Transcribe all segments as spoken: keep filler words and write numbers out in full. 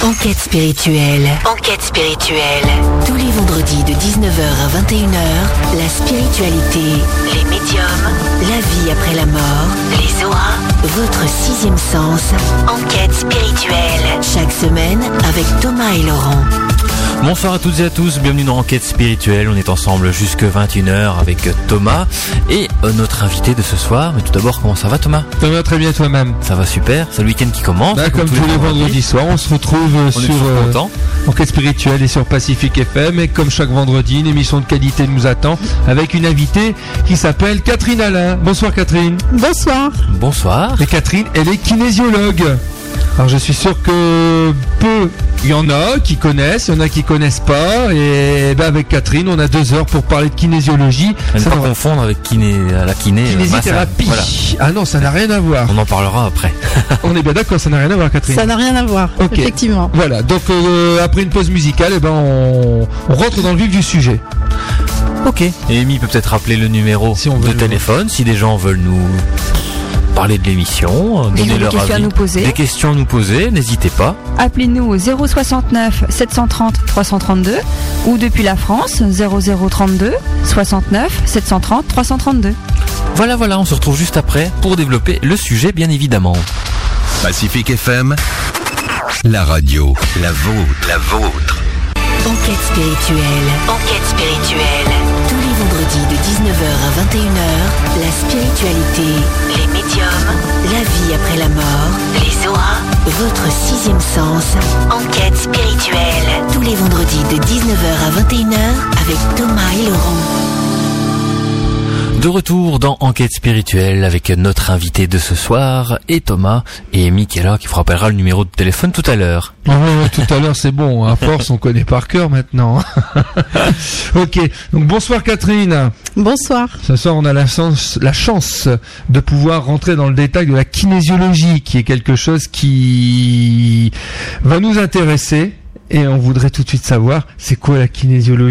Enquête spirituelle. Enquête spirituelle. Tous les vendredis de dix-neuf heures à vingt et une heures, la spiritualité, les médiums, la vie après la mort, les auras, votre sixième sens. Enquête spirituelle. Chaque semaine avec Thomas et Laurent. Bonsoir à toutes et à tous, bienvenue dans Enquête spirituelle. On est ensemble jusque vingt et une heures avec Thomas et notre invité de ce soir. Mais tout d'abord, comment ça va Thomas ? Ça va très bien toi-même. Ça va super, c'est le week-end qui commence. Bah, comme tous les vendredis soirs, on se retrouve on sur euh, Enquête spirituelle et sur Pacific F M. Et comme chaque vendredi, une émission de qualité nous attend avec une invitée qui s'appelle Catherine Alain. Bonsoir Catherine. Bonsoir. Bonsoir. Et Catherine, elle est kinésiologue. Alors je suis sûr que peu, il y en a qui connaissent, il y en a qui connaissent pas, et ben avec Catherine on a deux heures pour parler de kinésiologie. Ne pas confondre avec kiné, la kiné, kinésithérapie. Voilà. Ah non, ça n'a rien à voir. On en parlera après. On est bien d'accord, ça n'a rien à voir Catherine. Ça n'a rien à voir, okay. Effectivement. Voilà, donc euh, après une pause musicale, eh ben on, on rentre dans le vif du sujet. Ok. Et Amy peut peut-être rappeler le numéro si on veut de téléphone, si des gens veulent nous parler de l'émission, donner leur avis, à nous poser. des questions à nous poser, n'hésitez pas. Appelez-nous au zéro soixante-neuf sept cent trente trois cent trente-deux ou depuis la France zéro zéro trente-deux soixante-neuf sept cent trente trois cent trente-deux. Voilà, voilà, on se retrouve juste après pour développer le sujet, bien évidemment. Pacific F M, la radio, la vôtre, la vôtre. Enquête spirituelle. Enquête spirituelle. Tous les vendredis de dix-neuf heures à vingt et une heures, la spiritualité, les médiums, la vie après la mort, les auras, votre sixième sens. Enquête spirituelle. Tous les vendredis de dix-neuf heures à vingt et une heures avec Thomas et Laurent. De retour dans Enquête spirituelle avec notre invité de ce soir et Thomas et Amy qui est là, qui vous rappellera le numéro de téléphone tout à l'heure. Oh, ouais, ouais, tout à l'heure c'est bon, à force on connaît par cœur maintenant. Ok, donc bonsoir Catherine. Bonsoir. Ce soir on a la chance, la chance de pouvoir rentrer dans le détail de la kinésiologie qui est quelque chose qui va nous intéresser. Et on voudrait tout de suite savoir, c'est quoi la kinésiologie ?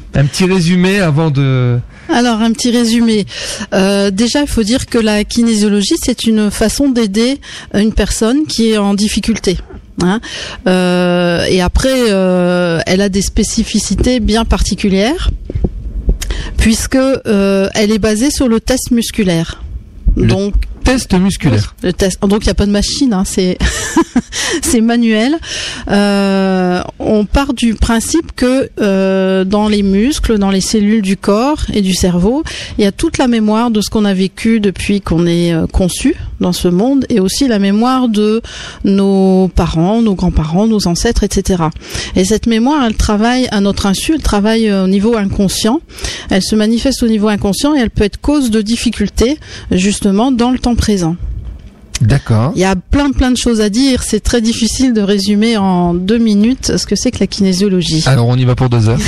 Un petit résumé avant de... Alors, un petit résumé. Euh, déjà, il faut dire que la kinésiologie, c'est une façon d'aider une personne qui est en difficulté. Hein. Euh, et après, euh, elle a des spécificités bien particulières, puisque euh, elle est basée sur le test musculaire. Le Donc, test musculaire. Le test. Donc il n'y a pas de machine, hein, c'est c'est manuel. Euh, on part du principe que euh, dans les muscles, dans les cellules du corps et du cerveau, il y a toute la mémoire de ce qu'on a vécu depuis qu'on est euh, conçu dans ce monde, et aussi la mémoire de nos parents, nos grands-parents, nos ancêtres, et cetera. Et cette mémoire, elle travaille à notre insu, elle travaille au niveau inconscient. Elle se manifeste au niveau inconscient et elle peut être cause de difficultés, justement, dans le temps présent. D'accord. Il y a plein plein de choses à dire, c'est très difficile de résumer en deux minutes ce que c'est que la kinésiologie. Alors on y va pour deux heures.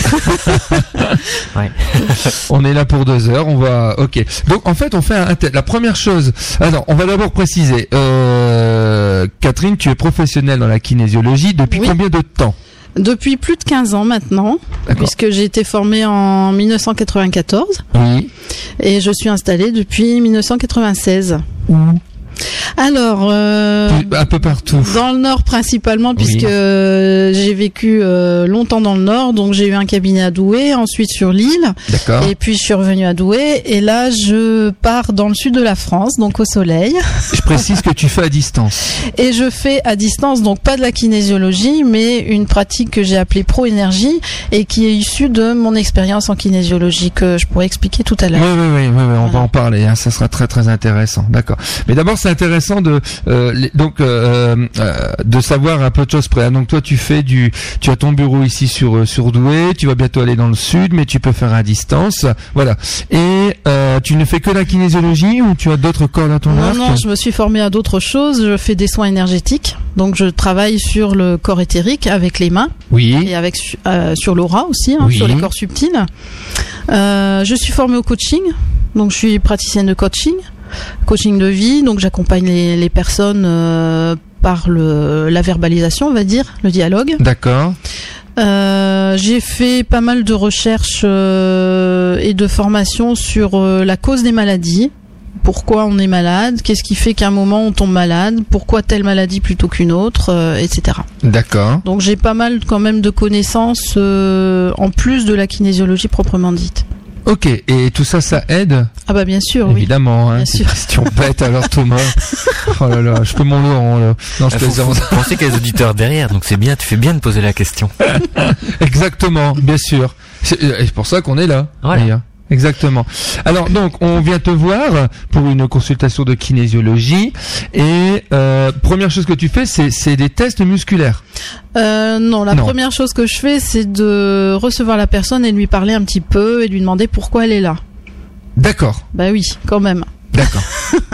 Ouais. On est là pour deux heures, on va... Ok. Donc en fait on fait un... La première chose... Alors on va d'abord préciser. Euh... Catherine, tu es professionnelle dans la kinésiologie depuis oui. Combien de temps ? Depuis plus de quinze ans maintenant, D'accord. Puisque j'ai été formée en dix-neuf cent quatre-vingt-quatorze. Oui. Et je suis installée depuis dix-neuf cent quatre-vingt-seize. Où ? Alors, euh, un peu partout. Dans le Nord principalement, puisque oui. euh, j'ai vécu euh, longtemps dans le Nord, donc j'ai eu un cabinet à Douai, ensuite sur l'île, D'accord. Et puis je suis revenue à Douai, et là je pars dans le sud de la France, donc au soleil. Je précise que tu fais à distance. Et je fais à distance, donc pas de la kinésiologie, mais une pratique que j'ai appelée Pro-énergie et qui est issue de mon expérience en kinésiologie que je pourrais expliquer tout à l'heure. Oui, oui, oui, oui, oui on voilà. va en parler, hein, ça sera très très intéressant. D'accord. Mais d'abord c'est intéressant de euh, les, donc euh, euh, de savoir un peu de choses près. Donc toi tu fais du tu as ton bureau ici sur sur Douai, tu vas bientôt aller dans le sud, mais tu peux faire à distance. Voilà. Et euh, tu ne fais que la kinésiologie ou tu as d'autres cordes à ton arc ? Non, non, je me suis formée à d'autres choses. Je fais des soins énergétiques. Donc je travaille sur le corps éthérique avec les mains. Oui. Et avec euh, sur l'aura aussi, hein, oui. Sur les corps subtils. Euh, je suis formée au coaching. Donc je suis praticienne de coaching. Coaching de vie, donc j'accompagne les, les personnes euh, par le, la verbalisation, on va dire, le dialogue. D'accord. Euh, j'ai fait pas mal de recherches euh, et de formations sur euh, la cause des maladies, pourquoi on est malade, qu'est-ce qui fait qu'à un moment on tombe malade, pourquoi telle maladie plutôt qu'une autre, euh, et cetera. D'accord. Donc j'ai pas mal quand même de connaissances euh, en plus de la kinésiologie proprement dite. Ok, et tout ça, ça aide? Ah bah bien sûr, évidemment, oui. Hein, c'est une question bête alors Thomas. Oh là là, je peux mon Laurent là. Non, je plaisante. Faut penser qu'il y a des auditeurs derrière, donc c'est bien, tu fais bien de poser la question. Exactement, bien sûr. C'est, c'est pour ça qu'on est là. Voilà. D'ailleurs. Exactement. Alors donc on vient te voir pour une consultation de kinésiologie et euh, première chose que tu fais c'est c'est des tests musculaires. Euh, non, la non. première chose que je fais c'est de recevoir la personne et de lui parler un petit peu et de lui demander pourquoi elle est là. D'accord. Bah oui, quand même. D'accord.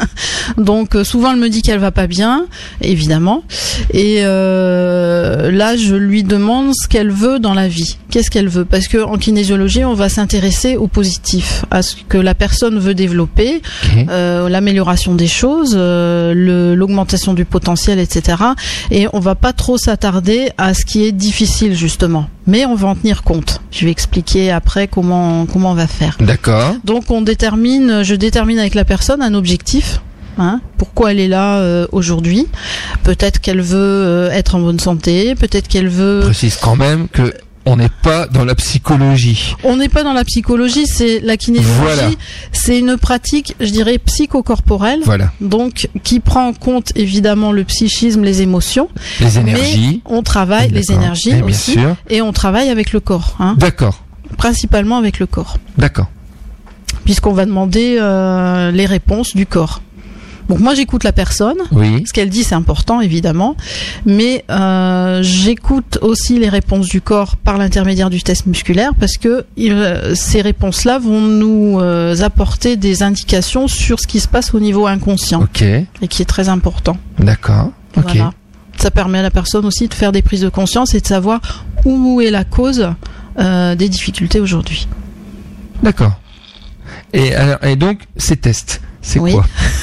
Donc euh, souvent elle me dit qu'elle va pas bien, évidemment, et euh, là je lui demande ce qu'elle veut dans la vie. Qu'est-ce qu'elle veut? Parce que en kinésiologie on va s'intéresser au positif, à ce que la personne veut développer, okay. euh, l'amélioration des choses, euh, le, l'augmentation du potentiel, et cetera. Et on va pas trop s'attarder à ce qui est difficile justement. Mais on va en tenir compte. Je vais expliquer après comment comment on va faire. D'accord. Donc on détermine, je détermine avec la personne un objectif. Hein, pourquoi elle est là euh, aujourd'hui? Peut-être qu'elle veut euh, être en bonne santé. Peut-être qu'elle veut. Précise quand même que on n'est pas dans la psychologie. On n'est pas dans la psychologie. C'est la kinésiologie. Voilà. C'est une pratique, je dirais, psychocorporelle. Voilà. Donc qui prend en compte évidemment le psychisme, les émotions, les énergies. Mais on travaille D'accord. les énergies et aussi, bien sûr. Et on travaille avec le corps. Hein, D'accord. Principalement avec le corps. D'accord. Puisqu'on va demander euh, les réponses du corps. Donc moi j'écoute la personne, oui. Ce qu'elle dit c'est important évidemment, mais euh, j'écoute aussi les réponses du corps par l'intermédiaire du test musculaire parce que il, ces réponses-là vont nous euh, apporter des indications sur ce qui se passe au niveau inconscient, okay. Et qui est très important. D'accord. Ok. Voilà. Ça permet à la personne aussi de faire des prises de conscience et de savoir où est la cause euh, des difficultés aujourd'hui. D'accord. Et, alors, et donc ces tests. C'est oui. quoi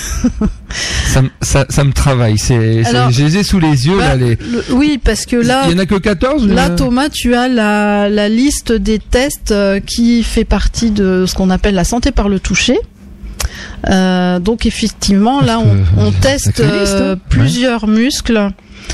ça, ça, ça me travaille. C'est, Alors, c'est, je les ai sous les yeux. Bah, là, les... le, oui, parce que là, il y en a que quatorze. Là, ou... Thomas, tu as la, la liste des tests euh, qui fait partie de ce qu'on appelle la santé par le toucher. Euh, donc effectivement, parce là, on, on teste liste, hein. plusieurs ouais. muscles.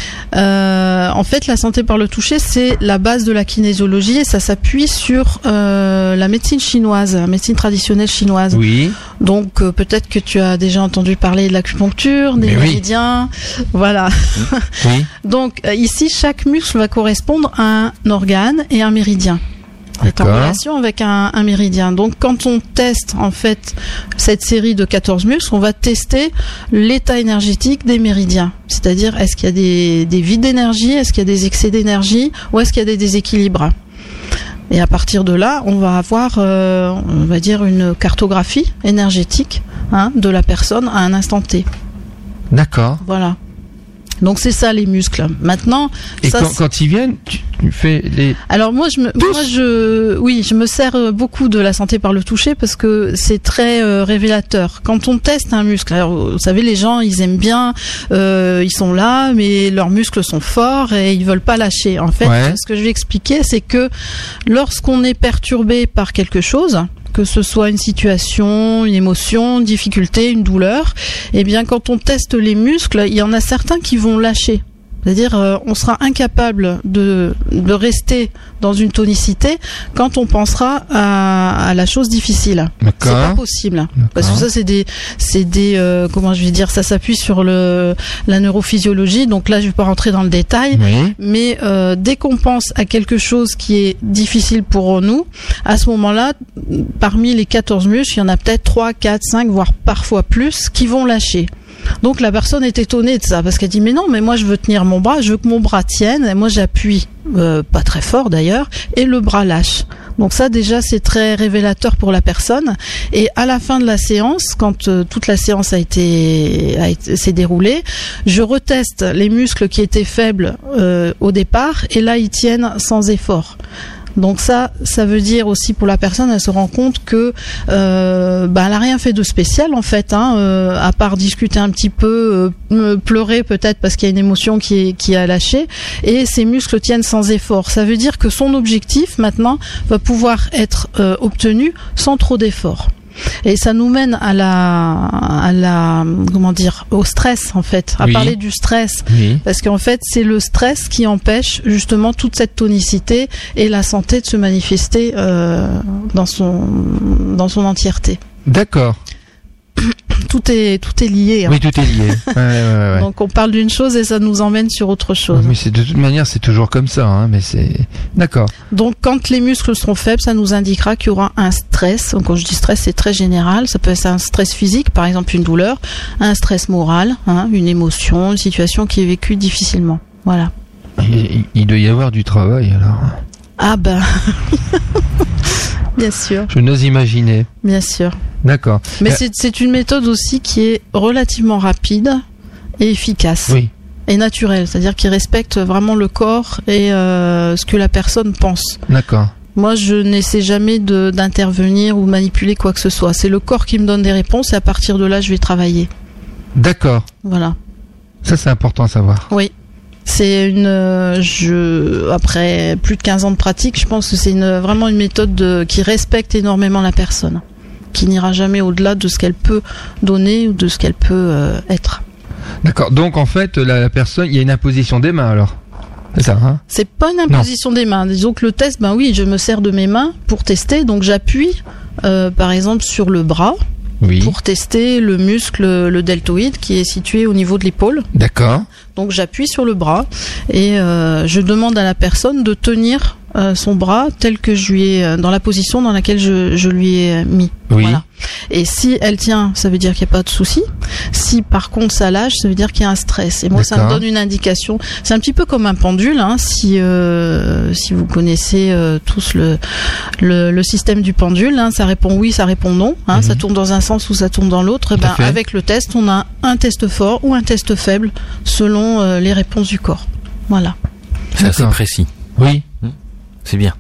Euh, en fait, la santé par le toucher, c'est la base de la kinésiologie et ça s'appuie sur euh, la médecine chinoise, la médecine traditionnelle chinoise. Oui. Donc euh, peut-être que tu as déjà entendu parler de l'acupuncture, des Mais méridiens, oui. Voilà. Oui. Donc euh, ici, chaque muscle va correspondre à un organe et un méridien. Est en relation avec un, un méridien. Donc quand on teste en fait cette série de quatorze muscles, on va tester l'état énergétique des méridiens. C'est-à-dire est-ce qu'il y a des, des vides d'énergie, est-ce qu'il y a des excès d'énergie ou est-ce qu'il y a des déséquilibres. Et à partir de là, on va avoir, euh, on va dire, une cartographie énergétique hein, de la personne à un instant T. D'accord. Voilà. Donc c'est ça les muscles. Maintenant, et ça, quand, quand ils viennent, tu, tu fais les. Alors moi je me, moi je, oui, je me sers beaucoup de la santé par le toucher parce que c'est très euh, révélateur. Quand on teste un muscle, alors vous savez les gens ils aiment bien, euh, ils sont là, mais leurs muscles sont forts et ils veulent pas lâcher. En fait, ouais. Ce que je vais expliquer, c'est que lorsqu'on est perturbé par quelque chose, que ce soit une situation, une émotion, une difficulté, une douleur, eh bien quand on teste les muscles, il y en a certains qui vont lâcher. C'est-à-dire euh, on sera incapable de, de rester dans une tonicité quand on pensera à, à la chose difficile. D'accord. C'est pas possible. D'accord. Parce que ça c'est des c'est des euh, comment je vais dire, ça s'appuie sur le la neurophysiologie. Donc là je vais pas rentrer dans le détail, oui. Mais euh, dès qu'on pense à quelque chose qui est difficile pour nous, à ce moment-là, parmi les quatorze muscles, il y en a peut-être trois, quatre, cinq, voire parfois plus qui vont lâcher. Donc la personne est étonnée de ça parce qu'elle dit mais non mais moi je veux tenir mon bras, je veux que mon bras tienne et moi j'appuie euh, pas très fort d'ailleurs et le bras lâche. Donc ça déjà c'est très révélateur pour la personne et à la fin de la séance quand euh, toute la séance a été, a été s'est déroulée, je reteste les muscles qui étaient faibles euh, au départ et là ils tiennent sans effort. Donc ça, ça veut dire aussi pour la personne, elle se rend compte que euh, bah, elle a rien fait de spécial en fait, hein, euh, à part discuter un petit peu, euh, pleurer peut-être parce qu'il y a une émotion qui est, qui a lâché, et ses muscles tiennent sans effort. Ça veut dire que son objectif maintenant va pouvoir être euh, obtenu sans trop d'effort. Et ça nous mène à la, à la, comment dire, au stress en fait, à Oui. parler du stress, Oui. parce qu'en fait c'est le stress qui empêche justement toute cette tonicité et la santé de se manifester euh, dans son, dans son entièreté. D'accord. Tout est, tout est lié. Hein. Oui, tout est lié. Ouais, ouais, ouais. Donc on parle d'une chose et ça nous emmène sur autre chose. Mais c'est de toute manière, c'est toujours comme ça, hein, mais c'est d'accord. Donc quand les muscles seront faibles, ça nous indiquera qu'il y aura un stress. Donc quand je dis stress, c'est très général. Ça peut être un stress physique, par exemple une douleur, un stress moral, hein, une émotion, une situation qui est vécue difficilement. Voilà. Il, il doit y avoir du travail alors. Ah ben, bien sûr, Je n'ose imaginer. bien sûr. D'accord. Mais Euh, c'est, c'est une méthode aussi qui est relativement rapide et efficace. Oui. Et naturelle, c'est-à-dire qui respecte vraiment le corps et euh, ce que la personne pense. D'accord. Moi, je n'essaie jamais de, d'intervenir ou manipuler quoi que ce soit. C'est le corps qui me donne des réponses et à partir de là, je vais travailler. D'accord. Voilà. Ça, c'est important à savoir. Oui. C'est une, euh, je, après plus de quinze ans de pratique, je pense que c'est une, vraiment une méthode de, qui respecte énormément la personne, qui n'ira jamais au-delà de ce qu'elle peut donner ou de ce qu'elle peut euh, être. D'accord. Donc, en fait, la, la personne, il y a une imposition des mains alors. C'est ça, hein? C'est pas une imposition des mains. Disons que le test, ben oui, je me sers de mes mains pour tester. Donc j'appuie, euh, par exemple, sur le bras Oui. pour tester le muscle, le deltoïde, qui est situé au niveau de l'épaule. D'accord. Donc j'appuie sur le bras et euh, je demande à la personne de tenir euh, son bras tel que je lui ai, dans la position dans laquelle je, je lui ai mis. Oui. Voilà. Et si elle tient, ça veut dire qu'il n'y a pas de souci. Si par contre ça lâche, ça veut dire qu'il y a un stress. Et moi, ça me D'accord. donne une indication. C'est un petit peu comme un pendule. Hein, si euh, si vous connaissez euh, tous le, le le système du pendule, hein, ça répond oui, ça répond non. Hein, Mhm. Ça tourne dans un sens ou ça tourne dans l'autre. Et Tout à ben fait. avec le test, on a un test fort ou un test faible selon euh, les réponses du corps. Voilà. C'est assez D'accord. précis. Oui. C'est bien.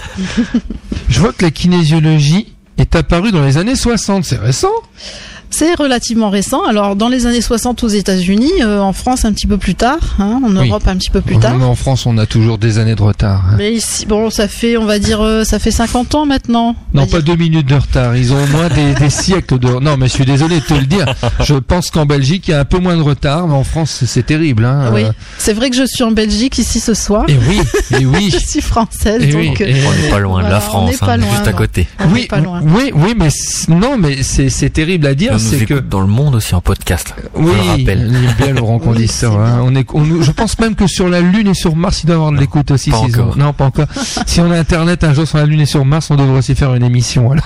Je vois que la kinésiologie est apparue dans les années soixante. C'est récent. C'est relativement récent. Alors, dans les années soixante aux États-Unis, euh, en France un petit peu plus tard, hein, en Oui. Europe un petit peu plus tard. Mais en France, on a toujours des années de retard. hein. Mais ici, bon, ça fait, on va dire, euh, ça fait cinquante ans maintenant. On Non, va pas dire. deux minutes de retard. Ils ont au moins des, des siècles de. Non, mais je suis désolé de te le dire. Je pense qu'en Belgique, il y a un peu moins de retard, mais en France, c'est terrible. Hein. Oui, Euh, c'est vrai que je suis en Belgique ici ce soir. Et oui, et oui. Je suis française, Et donc. oui, euh, et- On n'est pas loin de Voilà, la on France, n'est pas hein, loin, juste à non. côté. on Oui, est pas loin. oui, oui, mais c- non, mais c'est c'est terrible à dire, On nous c'est que écoute dans le monde aussi en podcast. oui, je le rappelle. il est bien Laurent qu'on Oui, dise ça. c'est hein. bien. On est, on, nous- je pense même que sur la Lune et sur Mars, il doit y avoir de Non, l'écoute aussi. pas s'ils ont- encore. Non, pas encore. Si on a Internet un jour sur la Lune et sur Mars, on devrait aussi faire une émission. Voilà.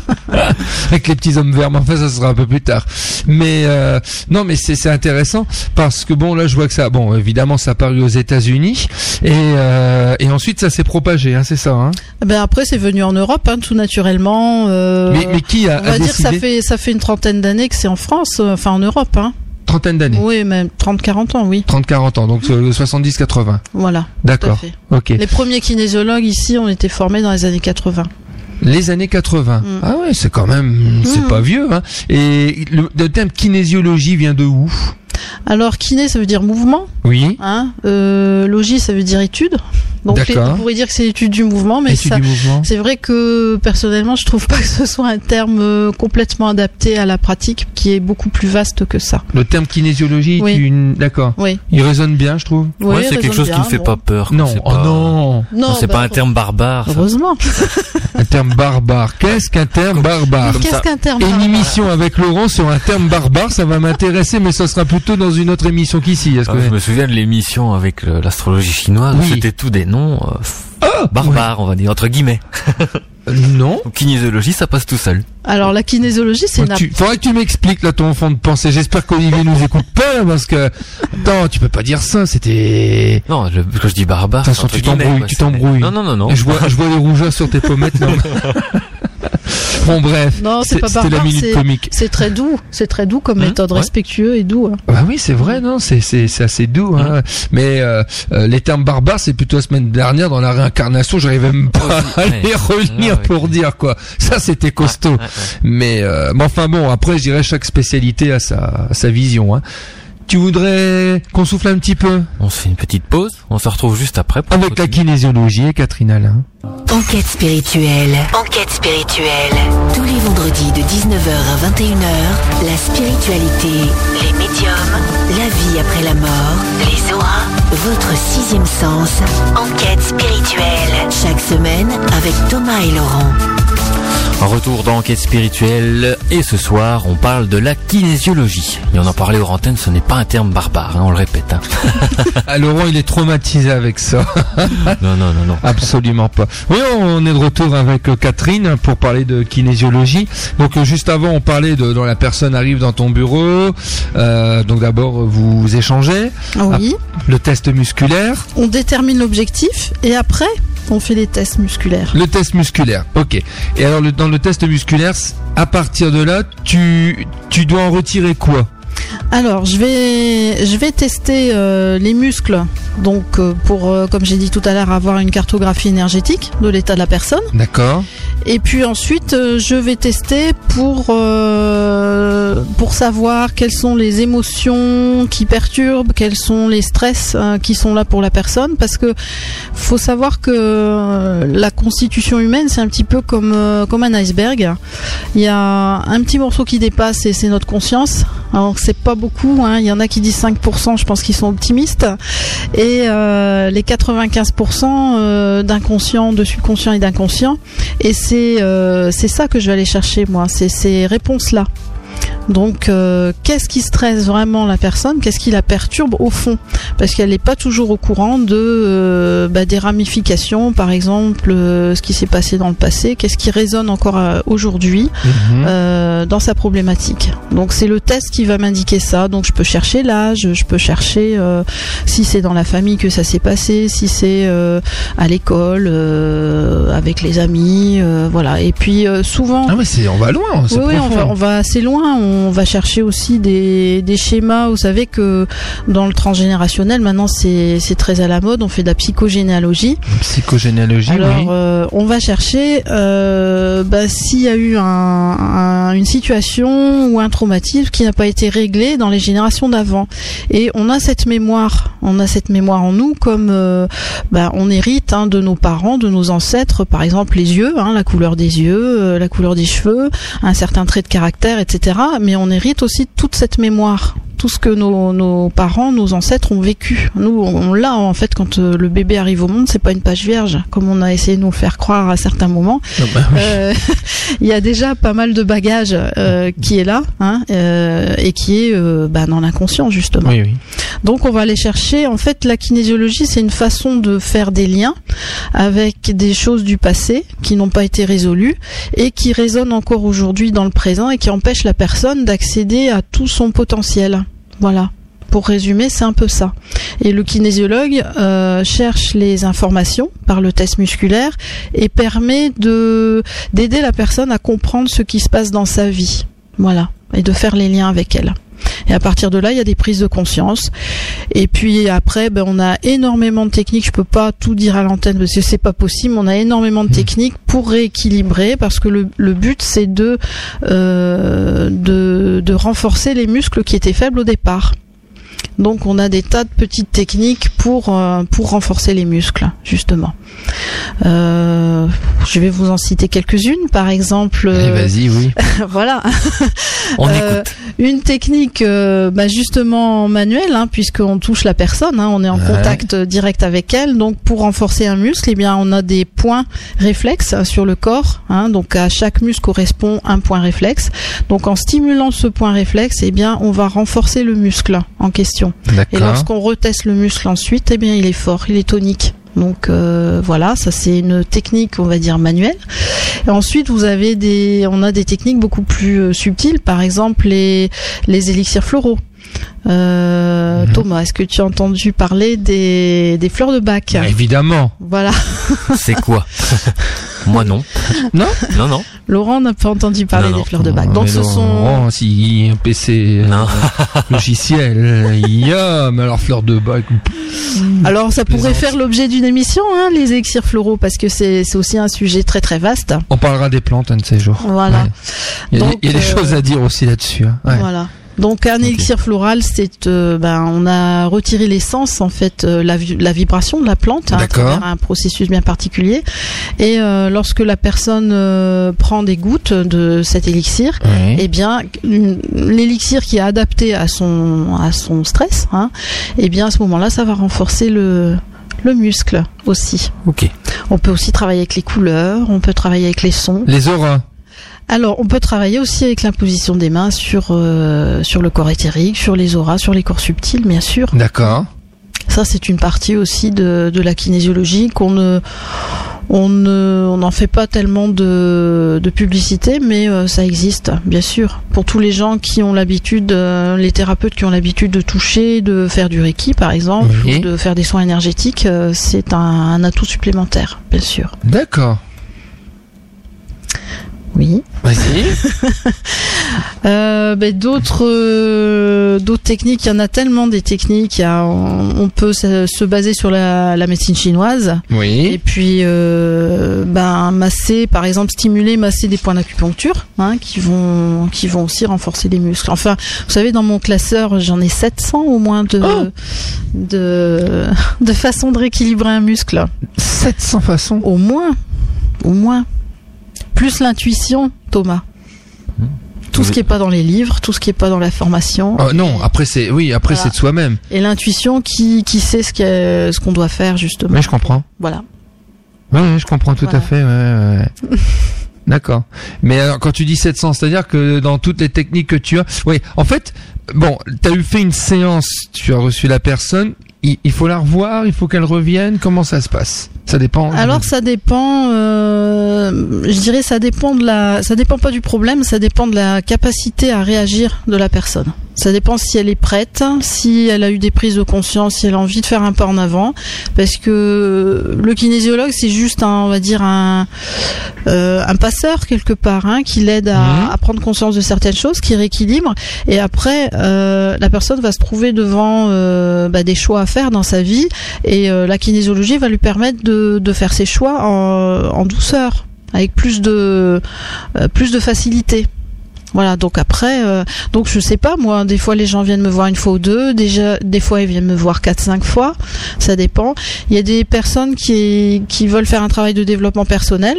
Avec les petits hommes verts. Mais enfin, ça sera un peu plus tard. Mais euh, non, mais c'est c'est intéressant parce que bon, là, je vois que ça. Bon, évidemment, ça a paru aux États-Unis et euh, et ensuite ça s'est propagé. Hein, c'est ça. Hein. Ben après, c'est venu en Europe, hein, tout naturellement. euh, mais mais qui a, on va a dire que décidé ça fait, ça fait une trentaine d'années que c'est en France, euh, enfin en Europe, hein. Trentaine d'années. Oui, même trente quarante ans, oui. trente quarante ans, donc euh, soixante-dix quatre-vingts. Voilà. Tout à D'accord. fait. Ok. Les premiers kinésiologues ici ont été formés dans les années quatre-vingts. Les années quatre-vingts. Mm. Ah ouais, c'est quand même, c'est Mm. pas vieux. Hein. Et le, le terme kinésiologie vient de où? Alors kiné, ça veut dire mouvement, Oui. hein. Euh, logie, ça veut dire étude. Donc les- D'accord. on pourrait dire que c'est l'étude du mouvement, mais Étude ça, du mouvement. c'est vrai que personnellement, je trouve pas que ce soit un terme euh, complètement adapté à la pratique, qui est beaucoup plus vaste que ça. Le terme kinésiologie, Oui. est une... d'accord. Oui. Il résonne bien, je trouve. Oui, Ouais, c'est quelque raisonne chose qui bien, ne fait bon. pas peur. Non, c'est oh pas... non, Non, c'est bah, pas un terme barbare. ça. Heureusement. un terme barbare. Qu'est-ce qu'un terme barbare? Comme Qu'est-ce ça. qu'un terme Et une barbare émission avec Laurent sur un terme barbare, ça va m'intéresser, mais ce sera plutôt dans une autre émission qu'ici. Est-ce Ah, que... je me souviens de l'émission avec le- l'astrologie chinoise, Oui. c'était tout des noms euh, Ah, barbares, on va dire, entre guillemets. ouais. Non. Donc, kinésiologie, ça passe tout seul. Alors la kinésiologie, c'est une Tu, faudrait que tu m'expliques là ton fond de pensée. J'espère qu'Olivier nous écoute pas là, parce que attends, tu peux pas dire ça. C'était. Non, je, quand je dis barbare, Attention, c'est tu entre guillemets, t'embrouilles, quoi, tu c'est- t'embrouilles. Non, non, non, non. Je vois, je vois les rougeurs sur tes pommettes. Non. Bon bref. Non, c'est pas C'était la barbare, minute c'est- comique. C'est très doux, c'est très doux comme Mmh, méthode, ouais. respectueux et doux. hein. Bah oui, c'est vrai, non, c'est c'est c'est assez doux. Hein. Mais euh, euh, les termes barbares, c'est plutôt la semaine dernière dans la réincarnation. J'arrivais même pas à Ouais. les revenir Ouais, ouais. pour dire quoi. Ça, c'était costaud. Ouais, ouais, ouais. Mais, euh, mais enfin bon, après, je dirais chaque spécialité a sa a sa vision. Hein. Tu voudrais qu'on souffle un petit peu On se fait une petite pause, on se retrouve juste après pour avec la continuer. kinésiologie et Catherine Alain. Enquête spirituelle. Enquête spirituelle. Tous les vendredis de dix-neuf heures à vingt et une heures, la spiritualité, les médiums, la vie après la mort, les auras, votre sixième sens. Enquête spirituelle. Chaque semaine avec Thomas et Laurent. Un retour dans Enquête spirituelle et ce soir on parle de la kinésiologie. Et on en parlait aux antennes, ce n'est pas un terme barbare, hein, on le répète. Hein. Ah, Laurent il est traumatisé avec ça. Non, non, non, non. Absolument pas. Oui, on est de retour avec Catherine pour parler de kinésiologie. Donc juste avant on parlait de dans la personne arrive dans ton bureau. Euh, donc d'abord vous échangez. Oui. Le test musculaire. On détermine l'objectif et après on fait les tests musculaires. Le test musculaire, ok. Et alors le, dans le test musculaire, à partir de là, tu, tu dois en retirer quoi ? Alors, je vais, je vais tester euh, les muscles, donc euh, pour, euh, comme j'ai dit tout à l'heure, avoir une cartographie énergétique de l'état de la personne. D'accord. Et puis ensuite, euh, je vais tester pour euh, pour savoir quelles sont les émotions qui perturbent, quels sont les stress euh, qui sont là pour la personne, parce que faut savoir que euh, la constitution humaine, c'est un petit peu comme euh, comme un iceberg. Il y a un petit morceau qui dépasse et c'est notre conscience. Alors c'est pas beaucoup, hein. Il y en a qui disent cinq pour cent, je pense qu'ils sont optimistes, et euh, les quatre-vingt-quinze pour cent euh, d'inconscient, de subconscient et d'inconscient. Et c'est euh, c'est ça que je vais aller chercher moi, c'est ces réponses-là. Donc, euh, qu'est-ce qui stresse vraiment la personne ? Qu'est-ce qui la perturbe au fond ? Parce qu'elle n'est pas toujours au courant de euh, bah, des ramifications, par exemple, euh, ce qui s'est passé dans le passé. Qu'est-ce qui résonne encore euh, aujourd'hui mmh. euh, dans sa problématique ? Donc, c'est le test qui va m'indiquer ça. Donc, je peux chercher l'âge, je peux chercher euh, si c'est dans la famille que ça s'est passé, si c'est euh, à l'école, euh, avec les amis, euh, voilà. Et puis, euh, souvent... Ah mais c'est, on va loin, c'est oui, oui, on va, on va assez loin. On va chercher aussi des, des schémas. Vous savez que dans le transgénérationnel, maintenant c'est, c'est très à la mode. On fait de la psychogénéalogie. Psychogénéalogie, Alors, oui. euh, on va chercher euh, bah, s'il y a eu un, un, une situation ou un traumatisme qui n'a pas été réglé dans les générations d'avant. Et on a cette mémoire, on a cette mémoire en nous, comme euh, bah, on hérite hein, de nos parents, de nos ancêtres. Par exemple, les yeux, hein, la couleur des yeux, euh, la couleur des cheveux, un certain trait de caractère, et cetera. Mais on hérite aussi toute cette mémoire, tout ce que nos, nos parents, nos ancêtres ont vécu. Nous, on, on l'a en fait quand euh, le bébé arrive au monde, c'est pas une page vierge, comme on a essayé de nous faire croire à certains moments. Oh bah oui. euh, il y a déjà pas mal de bagages euh, qui est là, hein, euh, et qui est euh, bah, dans l'inconscient justement. Oui, oui. Donc on va aller chercher, en fait la kinésiologie c'est une façon de faire des liens avec des choses du passé qui n'ont pas été résolues et qui résonnent encore aujourd'hui dans le présent et qui empêchent la personne d'accéder à tout son potentiel. Voilà. Pour résumer, c'est un peu ça. Et le kinésiologue euh, cherche les informations par le test musculaire et permet de d'aider la personne à comprendre ce qui se passe dans sa vie. Voilà. Et de faire les liens avec elle. Et à partir de là, il y a des prises de conscience. Et puis après, ben, on a énormément de techniques. Je peux pas tout dire à l'antenne parce que c'est pas possible. On a énormément de techniques pour rééquilibrer parce que le, le but, c'est de, euh, de, de renforcer les muscles qui étaient faibles au départ. Donc on a des tas de petites techniques pour euh, pour renforcer les muscles justement. Euh, je vais vous en citer quelques-unes, par exemple. Allez, vas-y, oui. Voilà. On euh, écoute. Une technique, euh, bah justement manuelle, hein, puisqu'on touche la personne, hein, on est en Ouais. contact direct avec elle. Donc pour renforcer un muscle, eh bien on a des points réflexes sur le corps. Hein, donc à chaque muscle correspond un point réflexe. Donc en stimulant ce point réflexe, eh bien on va renforcer le muscle en question. Et D'accord. lorsqu'on reteste le muscle ensuite, eh bien il est fort, il est tonique. Donc euh, voilà, ça c'est une technique, on va dire manuelle. Et ensuite, vous avez des, on a des techniques beaucoup plus euh, subtiles, par exemple les les élixirs floraux. Euh, Mhm. Thomas, est-ce que tu as entendu parler des des fleurs de bac ? Bah, évidemment. Voilà. C'est quoi? Moi non. Non. Non, non. Laurent n'a pas entendu parler Non, des non. fleurs de bac. Donc Mais ce non, sont oh, si un P C Non. logiciel, il y a, mais alors fleur de bac. Alors ça pourrait Plaisante. faire l'objet d'une émission, hein, les élixirs floraux, parce que c'est c'est aussi un sujet très très vaste. On parlera des plantes un de ces jours. Voilà. Ouais. Il y a, Donc, des, il y a des euh, choses à dire aussi là-dessus. Hein. Ouais. Voilà. Donc un Ok. élixir floral, c'est euh, ben on a retiré l'essence en fait, euh, la, vi- la vibration de la plante hein, à D'accord. travers un processus bien particulier. Et euh, lorsque la personne euh, prend des gouttes de cet élixir, Oui. eh bien une- l'élixir qui est adapté à son à son stress, hein, eh bien à ce moment-là, ça va renforcer le le muscle aussi. Ok. On peut aussi travailler avec les couleurs, on peut travailler avec les sons. Les auras. Alors, on peut travailler aussi avec l'imposition des mains sur euh, sur le corps éthérique, sur les auras, sur les corps subtils, bien sûr. D'accord. Ça, c'est une partie aussi de, de la kinésiologie qu'on ne on ne on n'en fait pas tellement de, de publicité, mais euh, ça existe, bien sûr. Pour tous les gens qui ont l'habitude, euh, les thérapeutes qui ont l'habitude de toucher, de faire du Reiki, par exemple, Oui. ou de faire des soins énergétiques, euh, c'est un, un atout supplémentaire, bien sûr. D'accord. Oui. Vas-y. Euh, ben, d'autres euh, d'autres techniques, il y en a tellement des techniques. Il y a, on, on peut se, se baser sur la, la médecine chinoise et Oui. puis euh, ben masser, par exemple stimuler, masser des points d'acupuncture, hein, qui vont qui vont aussi renforcer les muscles. Enfin, vous savez, dans mon classeur, j'en ai sept cents au moins de Oh de de façons de rééquilibrer un muscle. sept cents façons. Au moins, au moins. Plus l'intuition, Thomas. Tout ce qui est pas dans les livres, tout ce qui est pas dans la formation. Oh, non, après c'est oui, après Voilà. c'est de soi-même. Et l'intuition qui, qui sait ce qu'est- ce qu'on doit faire, justement. Mais je comprends. Voilà. Oui, oui, je comprends tout Voilà. à fait. Ouais, ouais, ouais. D'accord. Mais alors, quand tu dis sept cents, c'est-à-dire que dans toutes les techniques que tu as, oui, en fait, bon, t'as eu fait une séance, tu as reçu la personne, il, il faut la revoir, il faut qu'elle revienne. Comment ça se passe? Ça dépend. Alors ça dépend, euh, je dirais ça dépend de la, ça dépend pas du problème, ça dépend de la capacité à réagir de la personne. Ça dépend si elle est prête, si elle a eu des prises de conscience, si elle a envie de faire un pas en avant, parce que le kinésiologue c'est juste un, on va dire un, euh, un passeur quelque part, hein, qui l'aide à, Mhm. à prendre conscience de certaines choses, qui rééquilibre, et après euh, la personne va se trouver devant euh, bah, des choix à faire dans sa vie, et euh, la kinésiologie va lui permettre de, de faire ses choix en, en douceur, avec plus de euh, plus de facilité. Voilà, donc après, euh, donc je sais pas, moi, des fois les gens viennent me voir une fois ou deux, déjà, des fois ils viennent me voir quatre, cinq fois, ça dépend. Il y a des personnes qui, qui veulent faire un travail de développement personnel,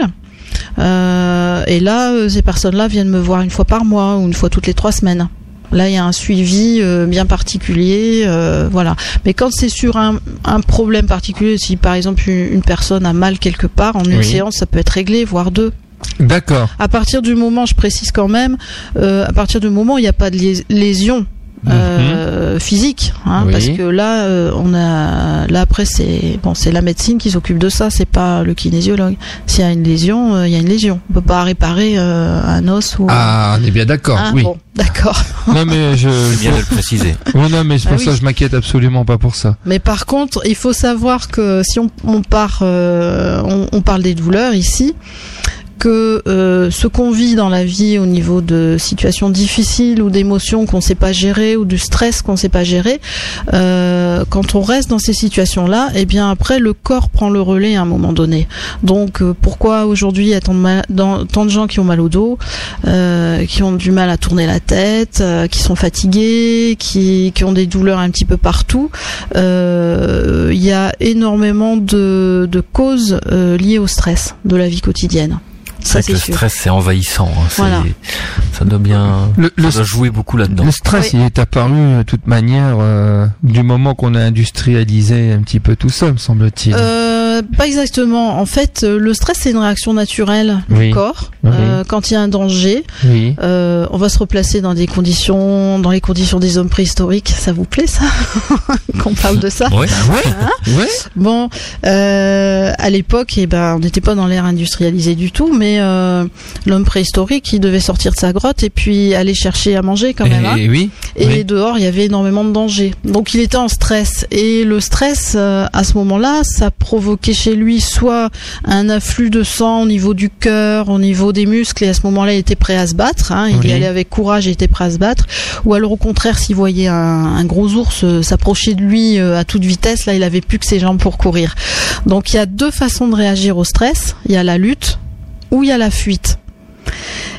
euh, et là, euh, ces personnes-là viennent me voir une fois par mois ou une fois toutes les trois semaines. Là, il y a un suivi euh, bien particulier, euh, voilà. Mais quand c'est sur un, un problème particulier, si par exemple une, une personne a mal quelque part, en une Oui. séance, ça peut être réglé, voire deux. D'accord. À partir du moment, je précise quand même, euh, à partir du moment où il n'y a pas de lés- lésion euh, physique, hein, Oui. parce que là, euh, on a, là après c'est bon, c'est la médecine qui s'occupe de ça, c'est pas le kinésiologue. S'il y a une lésion, euh, il y a une lésion. On peut pas réparer euh, un os ou. Ah, on est bien d'accord. Hein, oui. Bon, d'accord. Non mais je. C'est bien de le préciser. Oh, non mais c'est pour Ah ça oui. je m'inquiète absolument pas pour ça. Mais par contre, il faut savoir que si on, on part, euh, on, on parle des douleurs ici, que euh, ce qu'on vit dans la vie au niveau de situations difficiles ou d'émotions qu'on ne sait pas gérer ou du stress qu'on ne sait pas gérer, euh, quand on reste dans ces situations-là, eh bien après le corps prend le relais à un moment donné. Donc euh, pourquoi aujourd'hui il y a tant de, mal, dans, tant de gens qui ont mal au dos, euh, qui ont du mal à tourner la tête, euh, qui sont fatigués, qui, qui ont des douleurs un petit peu partout. Euh, il y a énormément de, de causes euh, liées au stress de la vie quotidienne. Ça, C'est c'est vrai que le sûr. stress, c'est envahissant. Hein. C'est- Voilà. Ça doit bien, Le, le, ça doit jouer beaucoup là-dedans. le stress, Oui. il est apparu de toute manière euh, du moment qu'on a industrialisé un petit peu tout ça, me semble-t-il. Euh, pas exactement. En fait, euh, le stress, c'est une réaction naturelle Oui. du corps. Oui. Euh, quand il y a un danger, Oui. euh, on va se replacer dans des conditions, dans les conditions des hommes préhistoriques. Ça vous plaît, ça qu'on parle de ça? Ouais. Ouais. Ouais. Bon, euh, à l'époque, eh ben, on n'était pas dans l'ère industrialisée du tout, mais euh, l'homme préhistorique, il devait sortir de sa grotte et puis aller chercher à manger quand même. hein. Et, oui. Et oui. dehors, il y avait énormément de dangers. Donc, il était en stress. Et le stress, euh, à ce moment-là, ça provoquait chez lui soit un afflux de sang au niveau du cœur, au niveau des muscles, et à ce moment-là, il était prêt à se battre. Hein, il Oui. y allait avec courage et était prêt à se battre. Ou alors, au contraire, s'il voyait un, un gros ours euh, s'approcher de lui euh, à toute vitesse, là, il avait plus que ses jambes pour courir. Donc, il y a deux façons de réagir au stress. Il y a la lutte ou il y a la fuite.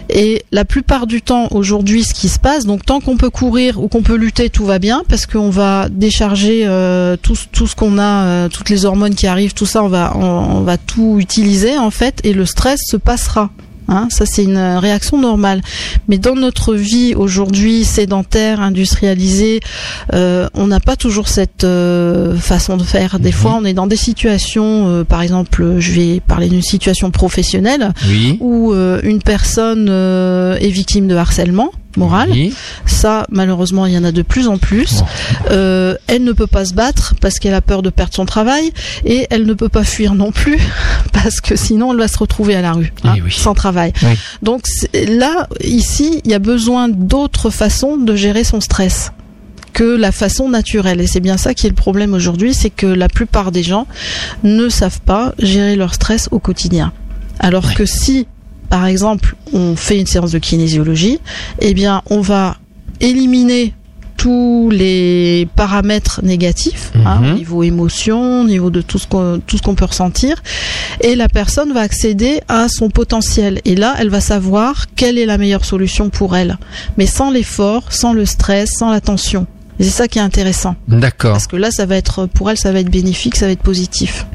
Et la plupart du temps, aujourd'hui, ce qui se passe, donc tant qu'on peut courir ou qu'on peut lutter, tout va bien, parce qu'on va décharger euh, tout, tout ce qu'on a, euh, toutes les hormones qui arrivent, tout ça, on va, on, on va tout utiliser en fait, et le stress se passera. Hein, ça c'est une réaction normale. Mais dans notre vie aujourd'hui sédentaire, industrialisée, euh, on n'a pas toujours cette euh, façon de faire. Des mmh. fois, on est dans des situations, euh, par exemple, je vais parler d'une situation professionnelle, oui. où euh, une personne euh, est victime de harcèlement moral. Oui. Ça, malheureusement, il y en a de plus en plus. Oh. Euh, elle ne peut pas se battre parce qu'elle a peur de perdre son travail, et elle ne peut pas fuir non plus parce que sinon elle va se retrouver à la rue, hein, oui. sans travail. Oui. Donc là, ici, il y a besoin d'autres façons de gérer son stress que la façon naturelle. Et c'est bien ça qui est le problème aujourd'hui, c'est que la plupart des gens ne savent pas gérer leur stress au quotidien. Alors oui. que si par exemple, on fait une séance de kinésiologie, eh bien, on va éliminer tous les paramètres négatifs, mmh. hein, au niveau émotion, au niveau de tout ce qu'on, tout ce qu'on peut ressentir, et la personne va accéder à son potentiel. Et là, elle va savoir quelle est la meilleure solution pour elle, mais sans l'effort, sans le stress, sans la tension. Et c'est ça qui est intéressant. D'accord. Parce que là, ça va être, pour elle, ça va être bénéfique, ça va être positif.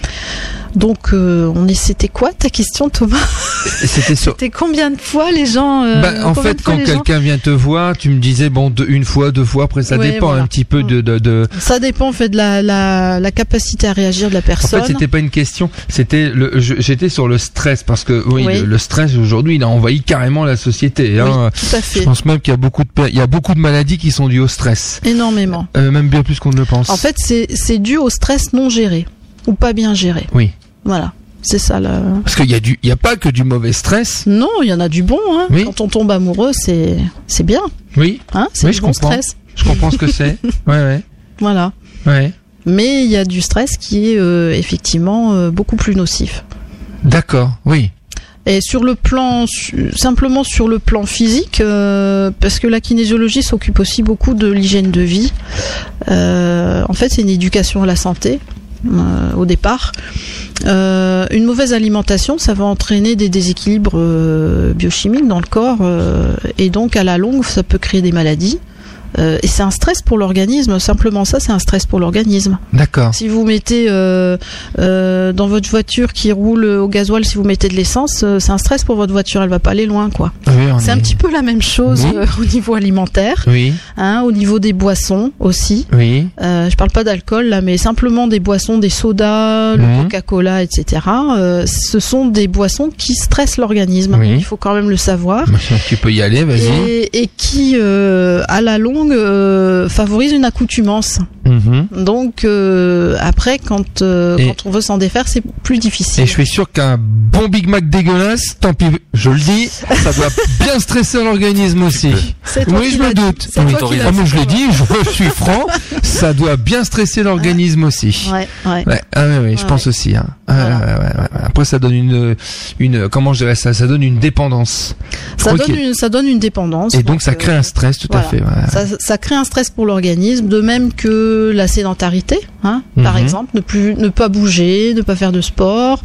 Donc, euh, on est, c'était quoi ta question, Thomas? C'était, sur... c'était combien de fois les gens euh, bah, En fait, quand quelqu'un gens... vient te voir, tu me disais bon, de, une fois, deux fois. Après, ça ouais, dépend voilà. un petit peu de, de, de. Ça dépend en fait de la, la, la capacité à réagir de la personne. En fait, c'était pas une question. C'était le. Je, j'étais sur le stress parce que oui, oui. Le, le stress aujourd'hui, il a envahi carrément la société. Hein. Oui, tout à fait. Je pense même qu'il y a beaucoup de, il y a beaucoup de maladies qui sont dues au stress. Énormément. Euh, même bien plus qu'on ne le pense. En fait, c'est, c'est dû au stress non géré ou pas bien géré. Oui. Voilà. C'est ça là. Parce qu'il y a du, il y a pas que du mauvais stress. Non, il y en a du bon. Hein. Oui. Quand on tombe amoureux, c'est, c'est bien. Oui. Hein, c'est oui, du je bon comprends. stress. Je comprends ce que c'est. Ouais, ouais. Voilà. Ouais. Mais il y a du stress qui est euh, effectivement euh, beaucoup plus nocif. D'accord. Oui. Et sur le plan, simplement sur le plan physique, euh, parce que la kinésiologie s'occupe aussi beaucoup de l'hygiène de vie. Euh, en fait, c'est une éducation à la santé. Euh, au départ, euh, une mauvaise alimentation, ça va entraîner des déséquilibres euh, biochimiques dans le corps, euh, et donc à la longue, ça peut créer des maladies. Euh, et c'est un stress pour l'organisme, simplement ça, c'est un stress pour l'organisme. D'accord. Si vous mettez euh, euh, dans votre voiture qui roule au gasoil, si vous mettez de l'essence, euh, c'est un stress pour votre voiture, elle va pas aller loin, quoi. Oui, c'est est... un petit peu la même chose oui. euh, au niveau alimentaire, oui. hein, au niveau des boissons aussi. Oui. Euh, je parle pas d'alcool là, mais simplement des boissons, des sodas, le mmh. Coca-Cola, et cetera. Euh, ce sont des boissons qui stressent l'organisme. Oui. Il faut quand même le savoir. Tu peux y aller, vas-y. Et, et qui, euh, à la longue, Euh, favorise une accoutumance. Mmh. Donc euh, après, quand euh, quand on veut s'en défaire, c'est plus difficile. Et je suis sûr qu'un bon Big Mac dégueulasse, tant pis, je le dis, ça doit bien stresser l'organisme aussi. C'est toi oui, qui je me doute. C'est oui. toi qui ah, mais je l'ai dit, je suis franc, ça doit bien stresser l'organisme ouais. aussi. Ouais, ouais. ouais. Ah oui, oui, je ouais. pense aussi. Hein. Voilà. Ouais, ouais, ouais, ouais. Après, ça donne une une comment je dirais ça, ça donne une dépendance. Je ça donne une ça donne une dépendance. Et donc, donc ça crée euh, un stress, tout voilà. à fait. Ouais. Ça, ça crée un stress pour l'organisme, de même que la sédentarité, hein, mm-hmm. par exemple, ne plus, ne pas bouger, ne pas faire de sport,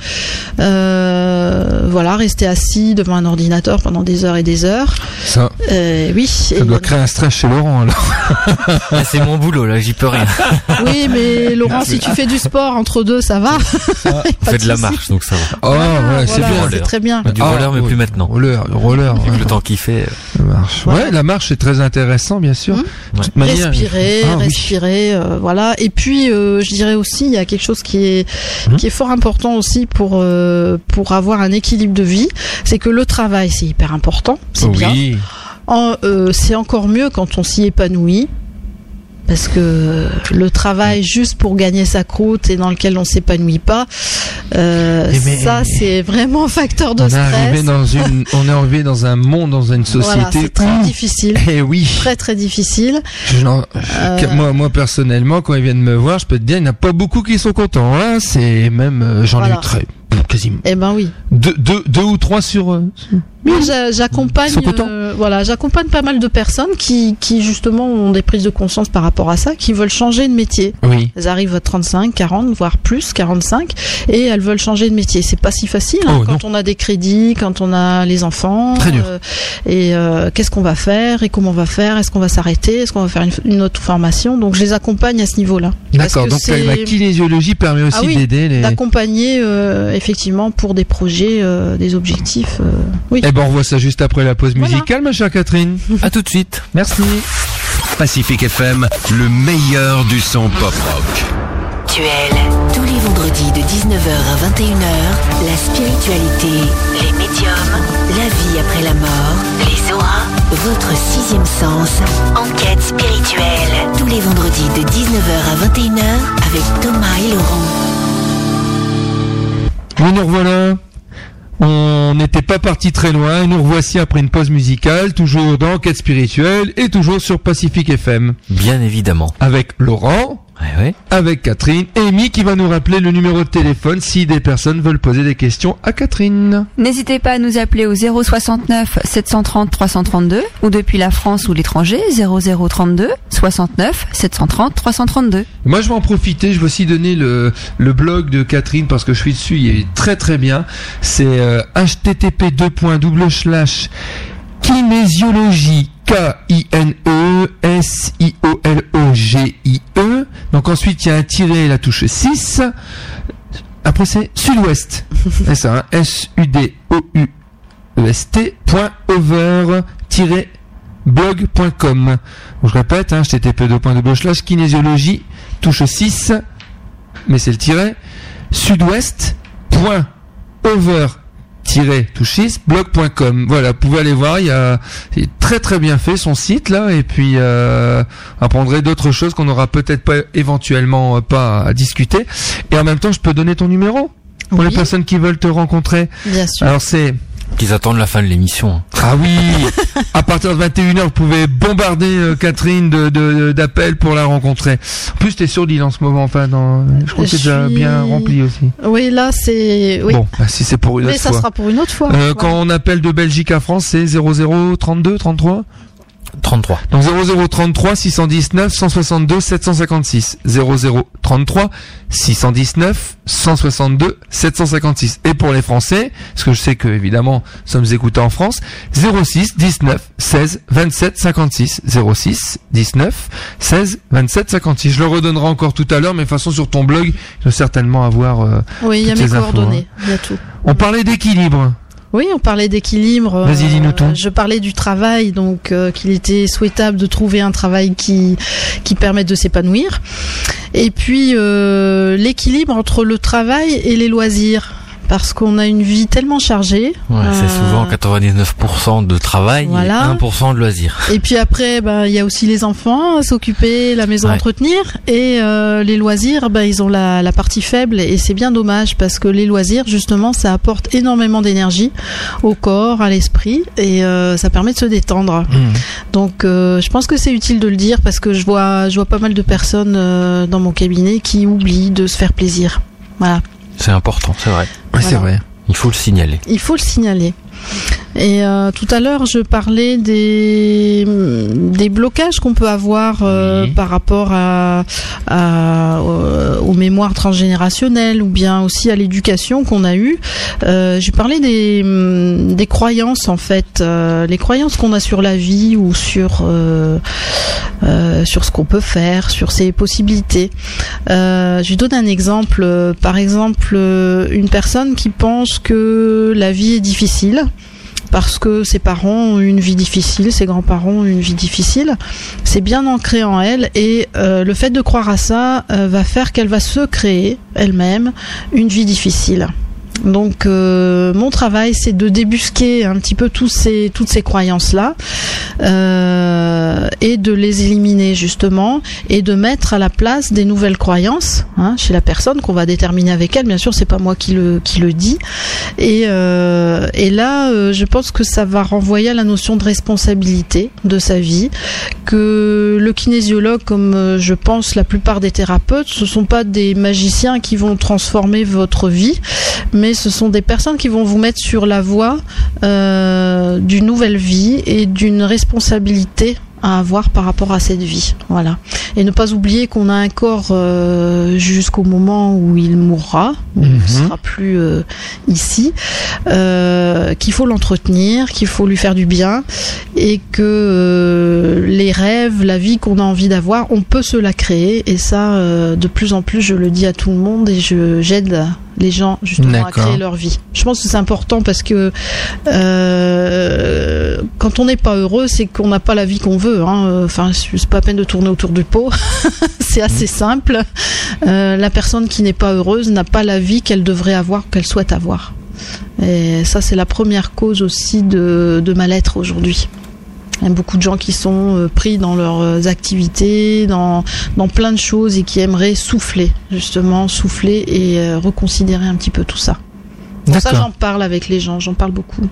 euh, voilà, rester assis devant un ordinateur pendant des heures et des heures. Ça, euh, oui. Ça doit créer un stress chez Laurent alors. Ah, c'est mon boulot là, j'y peux rien. Oui, mais Laurent, si tu fais du sport entre deux, ça va. Ça, on fait de, de la marche, donc ça va. Oh, ah, ouais, c'est voilà, bien. C'est très bien. Du roller, ah, mais oui. plus maintenant. Roller, roller. Avec ouais. le temps qu'il fait. La marche. Voilà. Ouais, la marche est très intéressant, bien sûr. Mmh. Ouais. Manière, respirer, ah, respirer, oui. euh, voilà. Et puis, euh, je dirais aussi, il y a quelque chose qui est mmh. qui est fort important aussi pour euh, pour avoir un équilibre de vie, c'est que le travail, c'est hyper important, c'est oui. bien. En, euh, c'est encore mieux quand on s'y épanouit. Parce que le travail juste pour gagner sa croûte et dans lequel on s'épanouit pas, euh, mais, ça c'est vraiment un facteur de on stress. Est arrivé dans une, on est arrivé dans un monde, dans une société. Voilà, c'est très mmh. difficile. Eh oui. Très très difficile. Je, euh... Moi, moi personnellement, quand ils viennent me voir, je peux te dire, il n'y en a pas beaucoup qui sont contents. Hein. C'est même, euh, j'en voilà. ai eu très. quasiment. Eh ben oui. Deux, deux, deux ou trois sur. Euh, Moi, j'a- j'accompagne, euh, voilà, j'accompagne pas mal de personnes qui, qui justement ont des prises de conscience par rapport à ça, qui veulent changer de métier. Oui. Elles arrivent à trente-cinq, quarante, voire plus, quarante-cinq, et elles veulent changer de métier. C'est pas si facile hein, Oh, quand non. on a des crédits, quand on a les enfants. Très dur. euh, et euh, qu'est-ce qu'on va faire et comment on va faire? Est-ce qu'on va s'arrêter? Est-ce qu'on va faire une, une autre formation? Donc je les accompagne à ce niveau-là. Parce D'accord. que Donc c'est- la kinésiologie permet aussi Ah oui, d'aider les. d'accompagner euh, effectivement pour des projets, euh, des objectifs. euh, oui. Eh ben on voit ça juste après la pause Voilà. musicale, ma chère Catherine. À tout de suite. Merci. Pacific F M, le meilleur du son pop-rock. Spirituel. Tous les vendredis de dix-neuf heures à vingt et une heures, la spiritualité, les médiums, la vie après la mort, les auras, votre sixième sens, enquête spirituelle. Tous les vendredis de dix-neuf heures à vingt et une heures avec Thomas et Laurent. Oui, nous revoilà. On n'était pas parti très loin et nous revoici après une pause musicale, toujours dans Enquête spirituelle et toujours sur Pacific F M. Bien évidemment. Avec Laurent, Ouais, ouais. avec Catherine et Amy qui va nous rappeler le numéro de téléphone si des personnes veulent poser des questions à Catherine. N'hésitez pas à nous appeler au zéro soixante-neuf sept cent trente trois cent trente-deux ou depuis la France ou l'étranger zéro zéro trente-deux soixante-neuf sept cent trente trois cent trente-deux. Moi je vais en profiter, je vais aussi donner le, le blog de Catherine parce que je suis dessus, il est très très bien. C'est euh, h t t p deux points double slash kinésiologie K I N E S I O L O G I E. Donc ensuite il y a un tiret, la touche six. Après c'est Sud-Ouest. C'est ça, hein, S U D O U E S T point over tiret blog point com. Donc, je répète, hein, h t t p deux points double slash kinésiologie touche six, mais c'est le tiret, sud-ouest point over touche six blog point com. Voilà, vous pouvez aller voir, il y a c'est très très bien fait son site là, et puis euh, apprendrez d'autres choses qu'on n'aura peut-être pas éventuellement euh, pas à discuter. Et en même temps, je peux donner ton numéro pour Oui. les personnes qui veulent te rencontrer. Bien sûr. Alors c'est Qu'ils attendent la fin de l'émission. ah oui, à partir de vingt et une heures, vous pouvez bombarder euh, Catherine de, de, d'appels pour la rencontrer. En plus, t'es sur l'île en ce moment, enfin, dans, je crois que c'est Je déjà suis- bien rempli aussi. Oui, là c'est. Oui. Bon, bah, si c'est pour une Mais autre ça fois. sera pour une autre fois. Euh, Voilà. Quand on appelle de Belgique à France, c'est zéro zéro trente-deux trente-trois. trente-trois. Donc zéro zéro trente-trois six cent dix-neuf cent soixante-deux sept cent cinquante-six. zéro zéro trente-trois six cent dix-neuf cent soixante-deux sept cent cinquante-six. Et pour les Français, parce que je sais que évidemment nous sommes écoutés en France, zéro six dix-neuf seize vingt-sept cinquante-six. zéro six dix-neuf seize vingt-sept cinquante-six. Je le redonnerai encore tout à l'heure, mais de toute façon sur ton blog, il doit certainement avoir euh, Oui, il y a toutes mes ces infos, coordonnées. Il y a tout. On parlait d'équilibre. Oui, on parlait d'équilibre. Vas-y, dis-nous tout. Je parlais du travail, donc euh, qu'il était souhaitable de trouver un travail qui qui permette de s'épanouir. Et puis euh, l'équilibre entre le travail et les loisirs, parce qu'on a une vie tellement chargée. Ouais, c'est Euh, souvent quatre-vingt-dix-neuf pour cent de travail Voilà. et un pour cent de loisirs. Et puis après, ben il y a aussi les enfants à s'occuper, la maison à Ouais. entretenir, et euh, les loisirs, ben ils ont la, la partie faible, et c'est bien dommage parce que les loisirs, justement, ça apporte énormément d'énergie au corps, à l'esprit, et euh, ça permet de se détendre. Mmh. Donc, euh, je pense que c'est utile de le dire parce que je vois, je vois pas mal de personnes euh, dans mon cabinet qui oublient de se faire plaisir. Voilà, C'est important, c'est vrai. Ouais, c'est Voilà. vrai. Il faut le signaler. il faut le signaler. Et euh, tout à l'heure, je parlais des des blocages qu'on peut avoir euh, Oui. par rapport à, à euh, aux mémoires transgénérationnelles ou bien aussi à l'éducation qu'on a eue. Euh, j'ai parlé des des croyances en fait, euh, les croyances qu'on a sur la vie ou sur euh, euh, sur ce qu'on peut faire, sur ses possibilités. Euh, je lui donne un exemple. Euh, Par exemple, euh, une personne qui pense que la vie est difficile parce que ses parents ont eu une vie difficile, ses grands-parents ont eu une vie difficile. C'est bien ancré en elle, et euh, le fait de croire à ça euh, va faire qu'elle va se créer elle-même une vie difficile. Donc euh, mon travail, c'est de débusquer un petit peu tous ces, toutes ces croyances-là euh, et de les éliminer justement, et de mettre à la place des nouvelles croyances hein, chez la personne qu'on va déterminer avec elle. Bien sûr, c'est pas moi qui le qui le dis. Et, euh, et là, euh, je pense que ça va renvoyer à la notion de responsabilité de sa vie, que le kinésiologue, comme euh, je pense la plupart des thérapeutes, ce sont pas des magiciens qui vont transformer votre vie, mais mais ce sont des personnes qui vont vous mettre sur la voie euh, d'une nouvelle vie et d'une responsabilité à avoir par rapport à cette vie, voilà. Et ne pas oublier qu'on a un corps euh, jusqu'au moment où il mourra, où il ne sera plus euh, ici, euh, qu'il faut l'entretenir, qu'il faut lui faire du bien, et que euh, les rêves, la vie qu'on a envie d'avoir, on peut se la créer, et ça, euh, de plus en plus, je le dis à tout le monde, et je j'aide les gens justement D'accord. à créer leur vie. Je pense que c'est important parce que euh, quand on n'est pas heureux, c'est qu'on n'a pas la vie qu'on veut. Hein. Enfin, c'est pas la peine de tourner autour du pot. C'est assez simple. Euh, la personne qui n'est pas heureuse n'a pas la vie qu'elle devrait avoir, qu'elle souhaite avoir. Et ça, c'est la première cause aussi de, de mal-être aujourd'hui. Il y a beaucoup de gens qui sont pris dans leurs activités, dans, dans plein de choses et qui aimeraient souffler, justement, souffler et euh, reconsidérer un petit peu tout ça. Pour ça, j'en parle avec les gens, j'en parle beaucoup.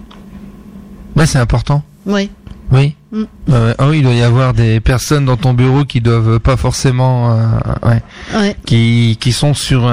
Bah, c'est important. Oui. Oui. Mm. Euh, ah oui, il doit y avoir des personnes dans ton bureau qui doivent pas forcément, euh, ouais, ouais. qui qui sont sur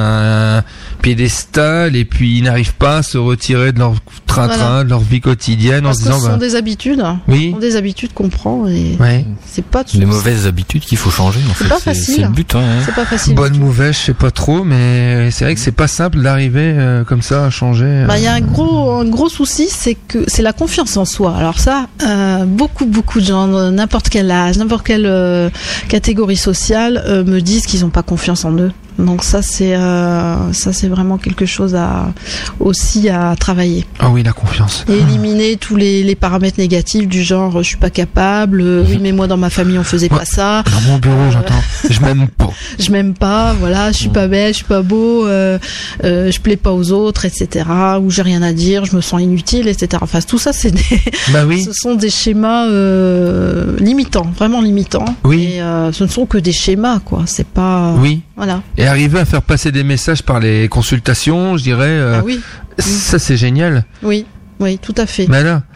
un piédestal et puis ils n'arrivent pas à se retirer de leur train-train, voilà. de leur vie quotidienne. Parce en se disant, que ce bah, sont des habitudes. Oui. Ce sont des habitudes qu'on prend et ouais. c'est pas les mauvaises habitudes qu'il faut changer. En fait, c'est pas facile. C'est le but. Hein. C'est pas facile. Bonne mauvaise, je sais pas trop, mais c'est vrai que c'est pas simple d'arriver euh, comme ça à changer. Bah, il y a un gros un gros souci, c'est que c'est la confiance en soi. Alors ça, euh, beaucoup beaucoup de gens, n'importe quel âge, n'importe quelle euh, catégorie sociale, euh, me disent qu'ils n'ont pas confiance en eux. Donc ça c'est euh, ça c'est vraiment quelque chose à aussi à travailler. Ah oui, la confiance. Et éliminer tous les, les paramètres négatifs du genre je suis pas capable, euh, oui mais moi dans ma famille on faisait ouais. pas ça. Dans mon bureau euh, j'entends je m'aime pas. Je m'aime pas, voilà, je suis pas belle, je suis pas beau, euh, euh, je plais pas aux autres, et cetera. Ou j'ai rien à dire, je me sens inutile, et cetera. Enfin tout ça c'est des bah oui. ce sont des schémas euh, limitants, vraiment limitants. Oui. Et euh, ce ne sont que des schémas quoi, c'est pas. Oui. Voilà. Et arriver à faire passer des messages par les consultations, je dirais, euh, ah oui. ça c'est génial. Oui, oui, tout à fait. Ben là,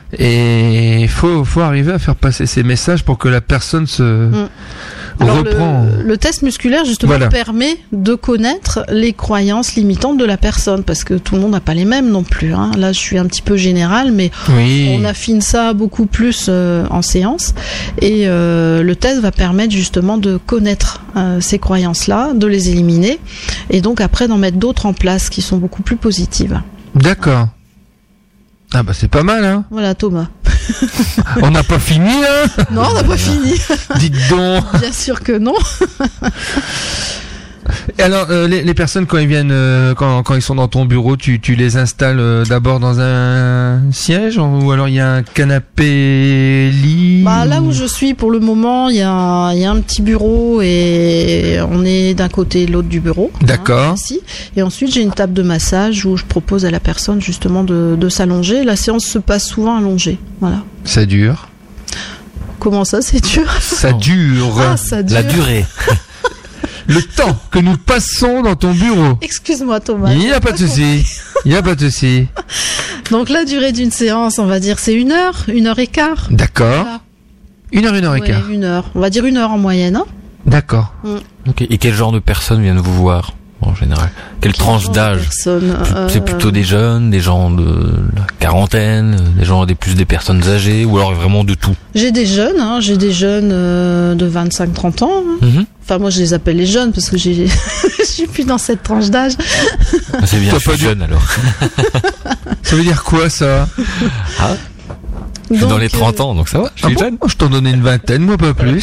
et il faut, faut arriver à faire passer ces messages pour que la personne se mm. Alors reprend. Le, le test musculaire justement voilà. permet de connaître les croyances limitantes de la personne parce que tout le monde n'a pas les mêmes non plus. Hein. Là, je suis un petit peu général, mais oui. on affine ça beaucoup plus euh, en séance. Et euh, le test va permettre justement de connaître euh, ces croyances-là, de les éliminer, et donc après d'en mettre d'autres en place qui sont beaucoup plus positives. D'accord. Ah bah c'est pas mal hein. Voilà Thomas. On n'a pas fini hein. Non, on n'a pas fini. Dites donc. Bien sûr que non. Et alors euh, les, les personnes quand ils viennent euh, quand quand ils sont dans ton bureau, tu tu les installes euh, d'abord dans un siège ou alors il y a un canapé lit. Bah là où je suis pour le moment, il y a il y a un petit bureau et on est d'un côté et de l'autre du bureau. D'accord. Hein, ici. Et ensuite, j'ai une table de massage où je propose à la personne justement de de s'allonger. La séance se passe souvent allongée. Voilà. Ça dure. Comment ça, c'est dur? Ça dure. Ah, ça dure. La durée. Le temps que nous passons dans ton bureau. Excuse-moi Thomas. Il n'y a pas de souci. Il n'y a pas de souci. Donc la durée d'une séance, on va dire c'est une heure, une heure et quart. D'accord. Voilà. Une heure, une heure ouais, et quart. Une heure. On va dire une heure en moyenne. Hein. D'accord. Mm. Okay. Et quel genre de personnes viennent vous voir en général? Quelle Quel tranche d'âge? euh... C'est plutôt des jeunes, des gens de la quarantaine, des gens des plus des personnes âgées, ou alors vraiment de tout? J'ai des jeunes, hein, j'ai des jeunes euh, de vingt-cinq trente ans. Hein. Mm-hmm. Enfin, moi, je les appelle les jeunes parce que j'ai, je suis plus dans cette tranche d'âge. Ah, c'est bien, je suis pas jeune alors. Ça veut dire quoi ça? Ah. Je suis dans les trente ans, donc ça va, je suis ah jeune. Bon, je t'en donnais une vingtaine, moi pas plus.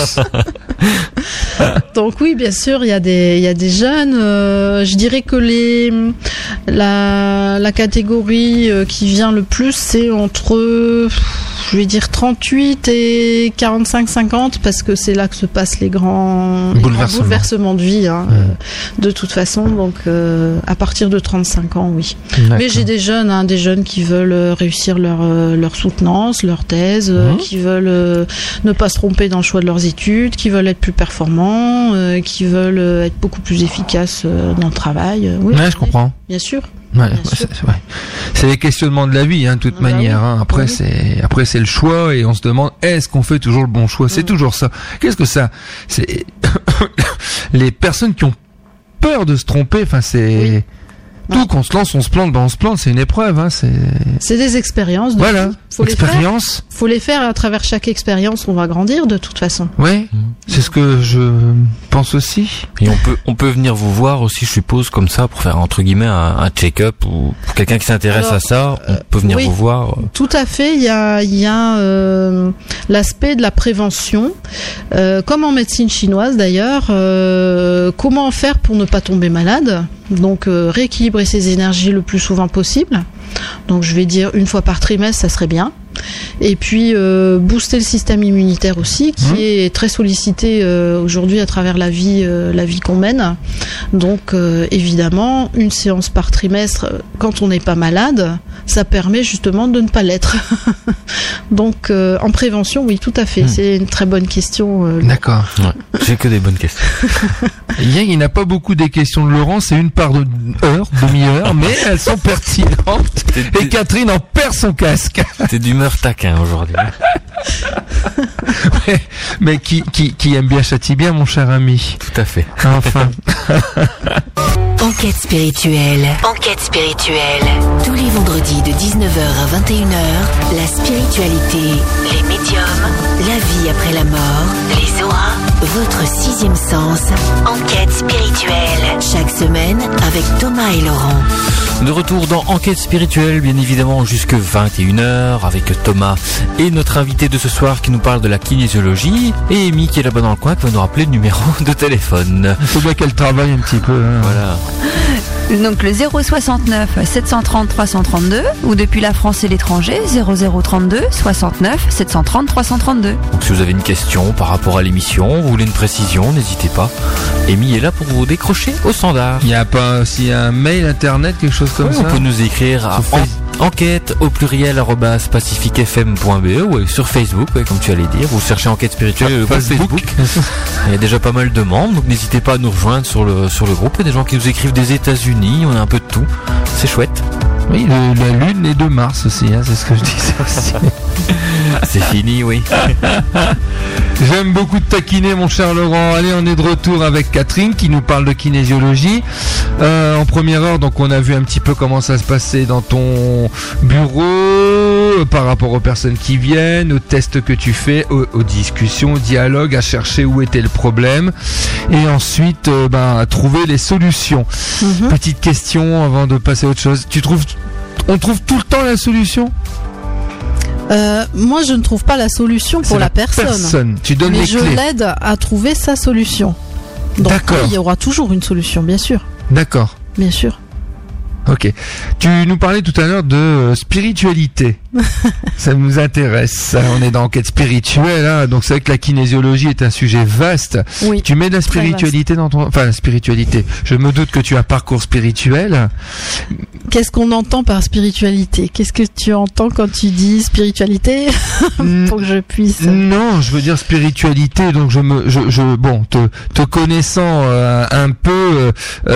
Donc oui, bien sûr, il y a des, il y a des jeunes. Euh, je dirais que les, la, la catégorie qui vient le plus, c'est entre, je vais dire trente-huit et quarante-cinq cinquante, parce que c'est là que se passent les grands, les grands bouleversements de vie, hein, mmh. de toute façon. Donc euh, à partir de trente-cinq ans, oui. D'accord. Mais j'ai des jeunes, hein, des jeunes qui veulent réussir leur, leur soutenance, leur thèse, mmh. euh, qui veulent euh, ne pas se tromper dans le choix de leurs études, qui veulent être plus performants, euh, qui veulent euh, être beaucoup plus efficaces euh, dans le travail. Euh, oui, ouais, je comprends. Bien sûr. Ouais, bien c'est, sûr. C'est, ouais. c'est les questionnements de la vie, hein, de toute ah, manière. Bah oui. Hein. Après, oui. c'est après c'est le choix et on se demande est-ce qu'on fait toujours le bon choix. C'est mmh. toujours ça. Qu'est-ce que ça? C'est les personnes qui ont peur de se tromper. Enfin, c'est. Oui. Surtout qu'on se lance, on se plante, ben on se plante, c'est une épreuve, hein, c'est. C'est des expériences. De voilà. Faut expérience. Les faire. Faut les faire à travers chaque expérience, on va grandir de toute façon. Ouais. Mmh. C'est ce que je pense aussi. Et on peut, on peut venir vous voir aussi, je suppose, comme ça, pour faire entre guillemets un, un check-up ou pour quelqu'un qui s'intéresse Alors, à ça, on peut venir oui, vous voir. Tout à fait. Il y a, il y a euh, l'aspect de la prévention, euh, comme en médecine chinoise d'ailleurs. Euh, comment faire pour ne pas tomber malade? Donc euh, rééquilibrer ses énergies le plus souvent possible. Donc je vais dire une fois par trimestre, ça serait bien. Et puis euh, booster le système immunitaire aussi, qui mmh. est très sollicité euh, aujourd'hui à travers la vie, euh, la vie qu'on mène. Donc euh, évidemment, une séance par trimestre, quand on n'est pas malade, ça permet justement de ne pas l'être. Donc euh, en prévention, oui, tout à fait. Mmh. C'est une très bonne question. Euh, D'accord. Ouais. J'ai que des bonnes questions. Hier, il n'a pas beaucoup des questions de Laurent, c'est une par de heure, demi-heure, mais elles sont pertinentes. Et Catherine en perd son casque. T'es d'humeur taquin aujourd'hui. Ouais, mais qui, qui, qui aime bien châtie bien, mon cher ami. Tout à fait. Enfin. Enquête spirituelle. Enquête spirituelle. Tous les vendredis de dix-neuf heures à vingt et une heures, la spiritualité, les médiums, la vie après la mort, les auras, votre sixième sens. Enquête spirituelle. Chaque semaine avec Thomas et Laurent. De retour dans Enquête spirituelle, bien évidemment, jusque vingt et une heures avec Thomas et notre invité de ce soir qui nous parle de la kinésiologie et Amy qui est là-bas dans le coin qui va nous rappeler le numéro de téléphone. Il faut bien qu'elle travaille un petit peu. Hein. Voilà. Donc le zéro soixante-neuf sept cent trente trois cent trente-deux ou depuis la France et l'étranger zéro zéro trente-deux soixante-neuf sept cent trente trois cent trente-deux. Donc si vous avez une question par rapport à l'émission, vous voulez une précision, n'hésitez pas. Amy est là pour vous décrocher au standard. Il n'y a pas aussi un mail internet, quelque chose comme oui, ça? On peut nous écrire à en, enquête au pluriel arobase pacifique f m point b e ou sur Facebook, ouais, comme tu allais dire. Vous cherchez Enquête spirituelle ah, sur Facebook. Facebook. Il y a déjà pas mal de membres, donc n'hésitez pas à nous rejoindre sur le sur le groupe. Il y a des gens qui nous écrivent des États-Unis, on a un peu de tout. C'est chouette. Oui, le, la lune est de Mars aussi, hein, c'est ce que je disais aussi. C'est fini, oui. J'aime beaucoup te taquiner, mon cher Laurent. Allez, on est de retour avec Catherine qui nous parle de kinésiologie. Euh, en première heure, donc on a vu un petit peu comment ça se passait dans ton bureau, euh, par rapport aux personnes qui viennent, aux tests que tu fais, aux, aux discussions, aux dialogues, à chercher où était le problème, et ensuite, euh, ben, à trouver les solutions. Mm-hmm. Petite question avant de passer à autre chose. Tu trouves, on trouve tout le temps la solution? Euh, moi, je ne trouve pas la solution pour la, la personne. personne. Tu donnes mais les je clés. l'aide à trouver sa solution. Donc, d'accord. Oui, il y aura toujours une solution, bien sûr. D'accord. Bien sûr. Ok. Tu nous parlais tout à l'heure de euh, spiritualité. Ça nous intéresse. On est dans Enquête spirituelle, hein, donc c'est vrai que la kinésiologie est un sujet vaste. Oui, tu mets de la spiritualité dans ton... Enfin, la spiritualité. Je me doute que tu as un parcours spirituel. Qu'est-ce qu'on entend par spiritualité? Qu'est-ce que tu entends quand tu dis spiritualité? Pour que je puisse... Non, je veux dire spiritualité, donc je me... Je, je, bon, te, te connaissant euh, un peu,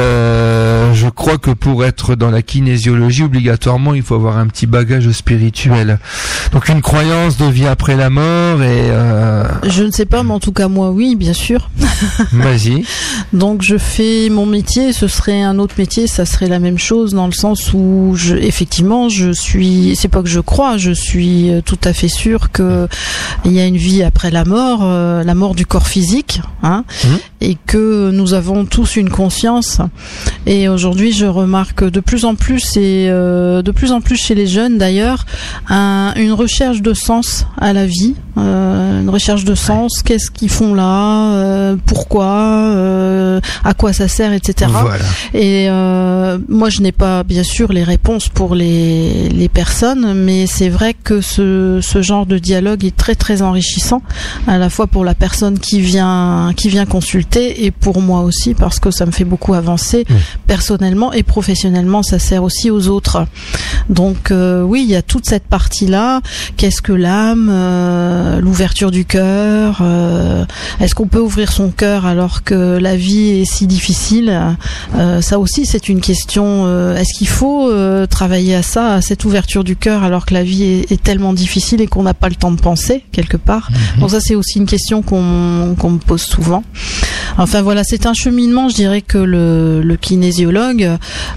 euh, je crois que pour être dans la kinésiologie, obligatoirement, il faut avoir un petit bagage spirituel. Donc une croyance de vie après la mort et... Euh... Je ne sais pas, mais en tout cas, moi, oui, bien sûr. Vas-y. Donc je fais mon métier, ce serait un autre métier, ça serait la même chose, dans le sens où, je, effectivement, je suis... C'est pas que je crois, je suis tout à fait sûre que il y a une vie après la mort, euh, la mort du corps physique, hein, mmh. et que nous avons tous une conscience. Et aujourd'hui, je remarque de plus en plus, et euh, de plus en plus chez les jeunes d'ailleurs, un, une recherche de sens à la vie, euh, une recherche de sens, qu'est-ce qu'ils font là, euh, pourquoi, euh, à quoi ça sert, et cetera. Voilà. Et euh, moi, je n'ai pas, bien sûr, les réponses pour les, les personnes, mais c'est vrai que ce, ce genre de dialogue est très très enrichissant, à la fois pour la personne qui vient, qui vient consulter, et pour moi aussi, parce que ça me fait beaucoup avancer, mmh. personnellement et professionnellement, ça sert aussi aux autres. Donc euh, oui, il y a toute cette partie-là. Qu'est-ce que l'âme, euh, l'ouverture du cœur, euh, est-ce qu'on peut ouvrir son cœur alors que la vie est si difficile, euh, ça aussi c'est une question. Euh, est-ce qu'il faut euh, travailler à ça, à cette ouverture du cœur alors que la vie est, est tellement difficile et qu'on n'a pas le temps de penser quelque part. Mm-hmm. Donc ça c'est aussi une question qu'on, qu'on me pose souvent. Enfin voilà, c'est un cheminement. Je dirais que le, le kinésiologue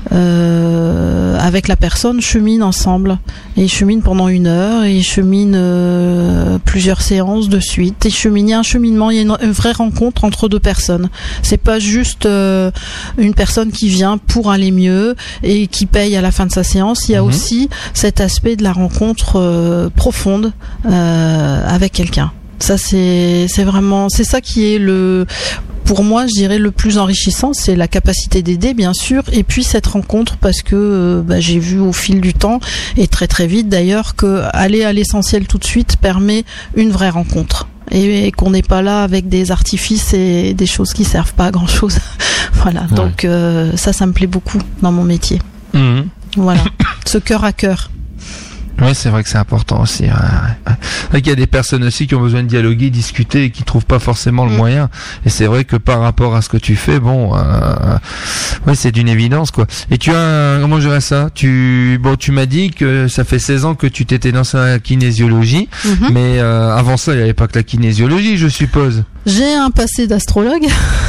euh, avec la personne chemine ensemble. Et il chemine pendant une heure, et il chemine euh, plusieurs séances de suite. Et chemine, il y a un cheminement, il y a une, une vraie rencontre entre deux personnes. C'est pas juste euh, une personne qui vient pour aller mieux et qui paye à la fin de sa séance. Il y a mmh. aussi cet aspect de la rencontre euh, profonde euh, avec quelqu'un. Ça c'est c'est vraiment c'est ça qui est le pour moi, je dirais le plus enrichissant, c'est la capacité d'aider, bien sûr, et puis cette rencontre, parce que euh, bah, j'ai vu au fil du temps, et très très vite d'ailleurs, que aller à l'essentiel tout de suite permet une vraie rencontre. Et, et qu'on n'est pas là avec des artifices et des choses qui servent pas à grand chose. Voilà, ouais. Donc euh, ça, ça me plaît beaucoup dans mon métier. Mmh. Voilà, ce cœur à cœur. Oui, c'est vrai que c'est important aussi. Ouais, ouais. Il y a des personnes aussi qui ont besoin de dialoguer, discuter et qui trouvent pas forcément le mmh. moyen. Et c'est vrai que par rapport à ce que tu fais, bon, euh, ouais, c'est d'une évidence, quoi. Et tu as, comment je dirais ça? Tu, bon, tu m'as dit que ça fait seize ans que tu t'étais dans la kinésiologie, mmh. mais euh, avant ça, il n'y avait pas que la kinésiologie, je suppose. J'ai un passé d'astrologue.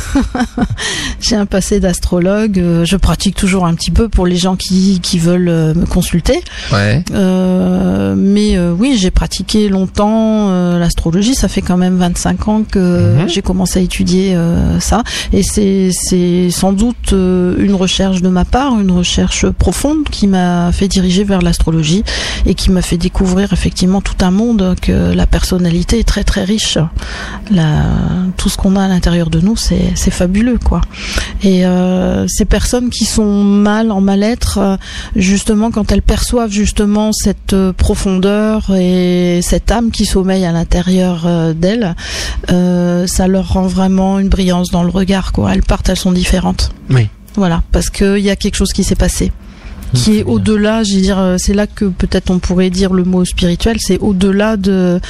J'ai un passé d'astrologue. Je pratique toujours un petit peu pour les gens qui qui veulent me consulter. Ouais. Euh, mais euh, oui, j'ai pratiqué longtemps euh, l'astrologie. Ça fait quand même vingt-cinq ans que mmh. j'ai commencé à étudier euh, ça. Et c'est c'est sans doute euh, une recherche de ma part, une recherche profonde qui m'a fait diriger vers l'astrologie et qui m'a fait découvrir effectivement tout un monde, que la personnalité est très très riche. La tout ce qu'on a à l'intérieur de nous, c'est c'est fabuleux, quoi. Et euh, ces personnes qui sont mal en mal-être, euh, justement, quand elles perçoivent justement cette euh, profondeur et cette âme qui sommeille à l'intérieur euh, d'elles, euh, ça leur rend vraiment une brillance dans le regard, quoi. Elles partent, elles sont différentes. Oui. Voilà, parce que il y a quelque chose qui s'est passé. Qui est au-delà, je veux dire, c'est là que peut-être on pourrait dire le mot spirituel, c'est au-delà de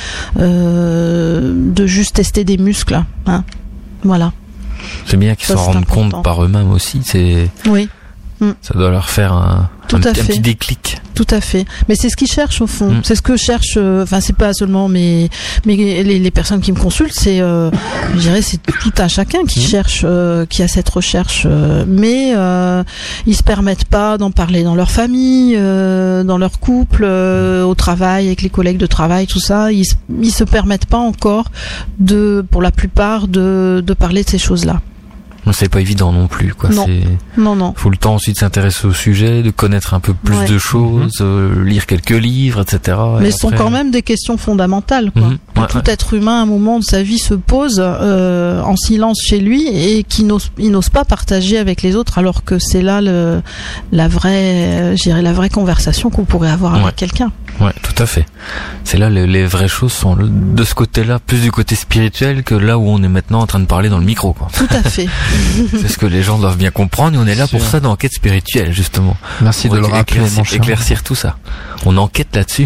euh, de juste tester des muscles, hein. Voilà. C'est bien qu'ils s'en rendent compte par eux-mêmes aussi, c'est. Oui. Mm. Ça doit leur faire un, un, un petit déclic. Tout à fait. Mais c'est ce qu'ils cherchent au fond. Mm. C'est ce que cherchent. Enfin, euh, c'est pas seulement mes, mais les, les personnes qui me consultent. C'est, euh, je dirais, c'est tout un chacun qui mm. cherche, euh, qui a cette recherche. Euh, mais euh, ils se permettent pas d'en parler dans leur famille, euh, dans leur couple, euh, au travail, avec les collègues de travail, tout ça. Ils, ils se permettent pas encore de, pour la plupart, de, de parler de ces choses-là. C'est pas évident non plus, quoi. Non. C'est... non, non. Faut le temps aussi de s'intéresser au sujet, de connaître un peu plus ouais. de choses, mmh. euh, lire quelques livres, et cetera. Mais ce sont quand même des questions fondamentales, quoi. Mmh. Ouais, tout ouais. être humain, à un moment de sa vie, se pose euh, en silence chez lui et qui n'ose, il n'ose pas partager avec les autres, alors que c'est là le, la vraie, je dirais, la vraie conversation qu'on pourrait avoir ouais. avec quelqu'un. Ouais, tout à fait. C'est là les, les vraies choses sont de ce côté-là, plus du côté spirituel que là où on est maintenant en train de parler dans le micro, quoi. Tout à fait. C'est ce que les gens doivent bien comprendre, et on est là pour ça dans Enquête spirituelle, justement. Merci de le rappeler, éclaircir, mon cher. éclaircir tout ça. On enquête là-dessus.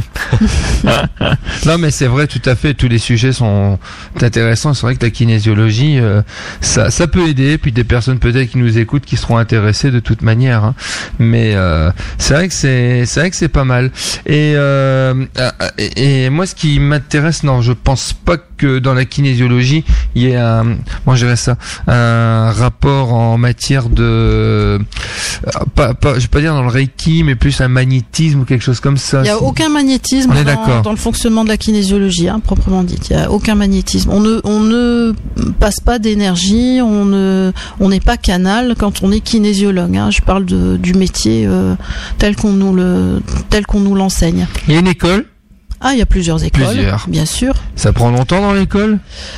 Non, mais c'est vrai, tout à fait. Tous les sujets sont intéressants. C'est vrai que la kinésiologie, euh, ça, ça peut aider. Puis des personnes peut-être qui nous écoutent, qui seront intéressées de toute manière. Hein. Mais euh, c'est vrai que c'est, c'est vrai que c'est pas mal. Et, euh, et, et moi, ce qui m'intéresse, non, je pense pas que dans la kinésiologie, il y ait un, moi, je dirais ça, un rapport en matière de, pas, pas, je vais pas dire dans le Reiki, mais plus un magnétisme ou quelque chose comme ça. Il n'y a aucun magnétisme dans, dans le fonctionnement de la kinésiologie, hein, proprement dit. Il n'y a aucun magnétisme. On ne, on ne passe pas d'énergie, on ne, on n'est pas canal quand on est kinésiologue. Hein. Je parle de, du métier euh, tel qu'on nous le, tel qu'on nous l'enseigne. Il y a une école? Ah, il y a plusieurs écoles, plusieurs. Bien sûr. Ça prend longtemps dans l'école ?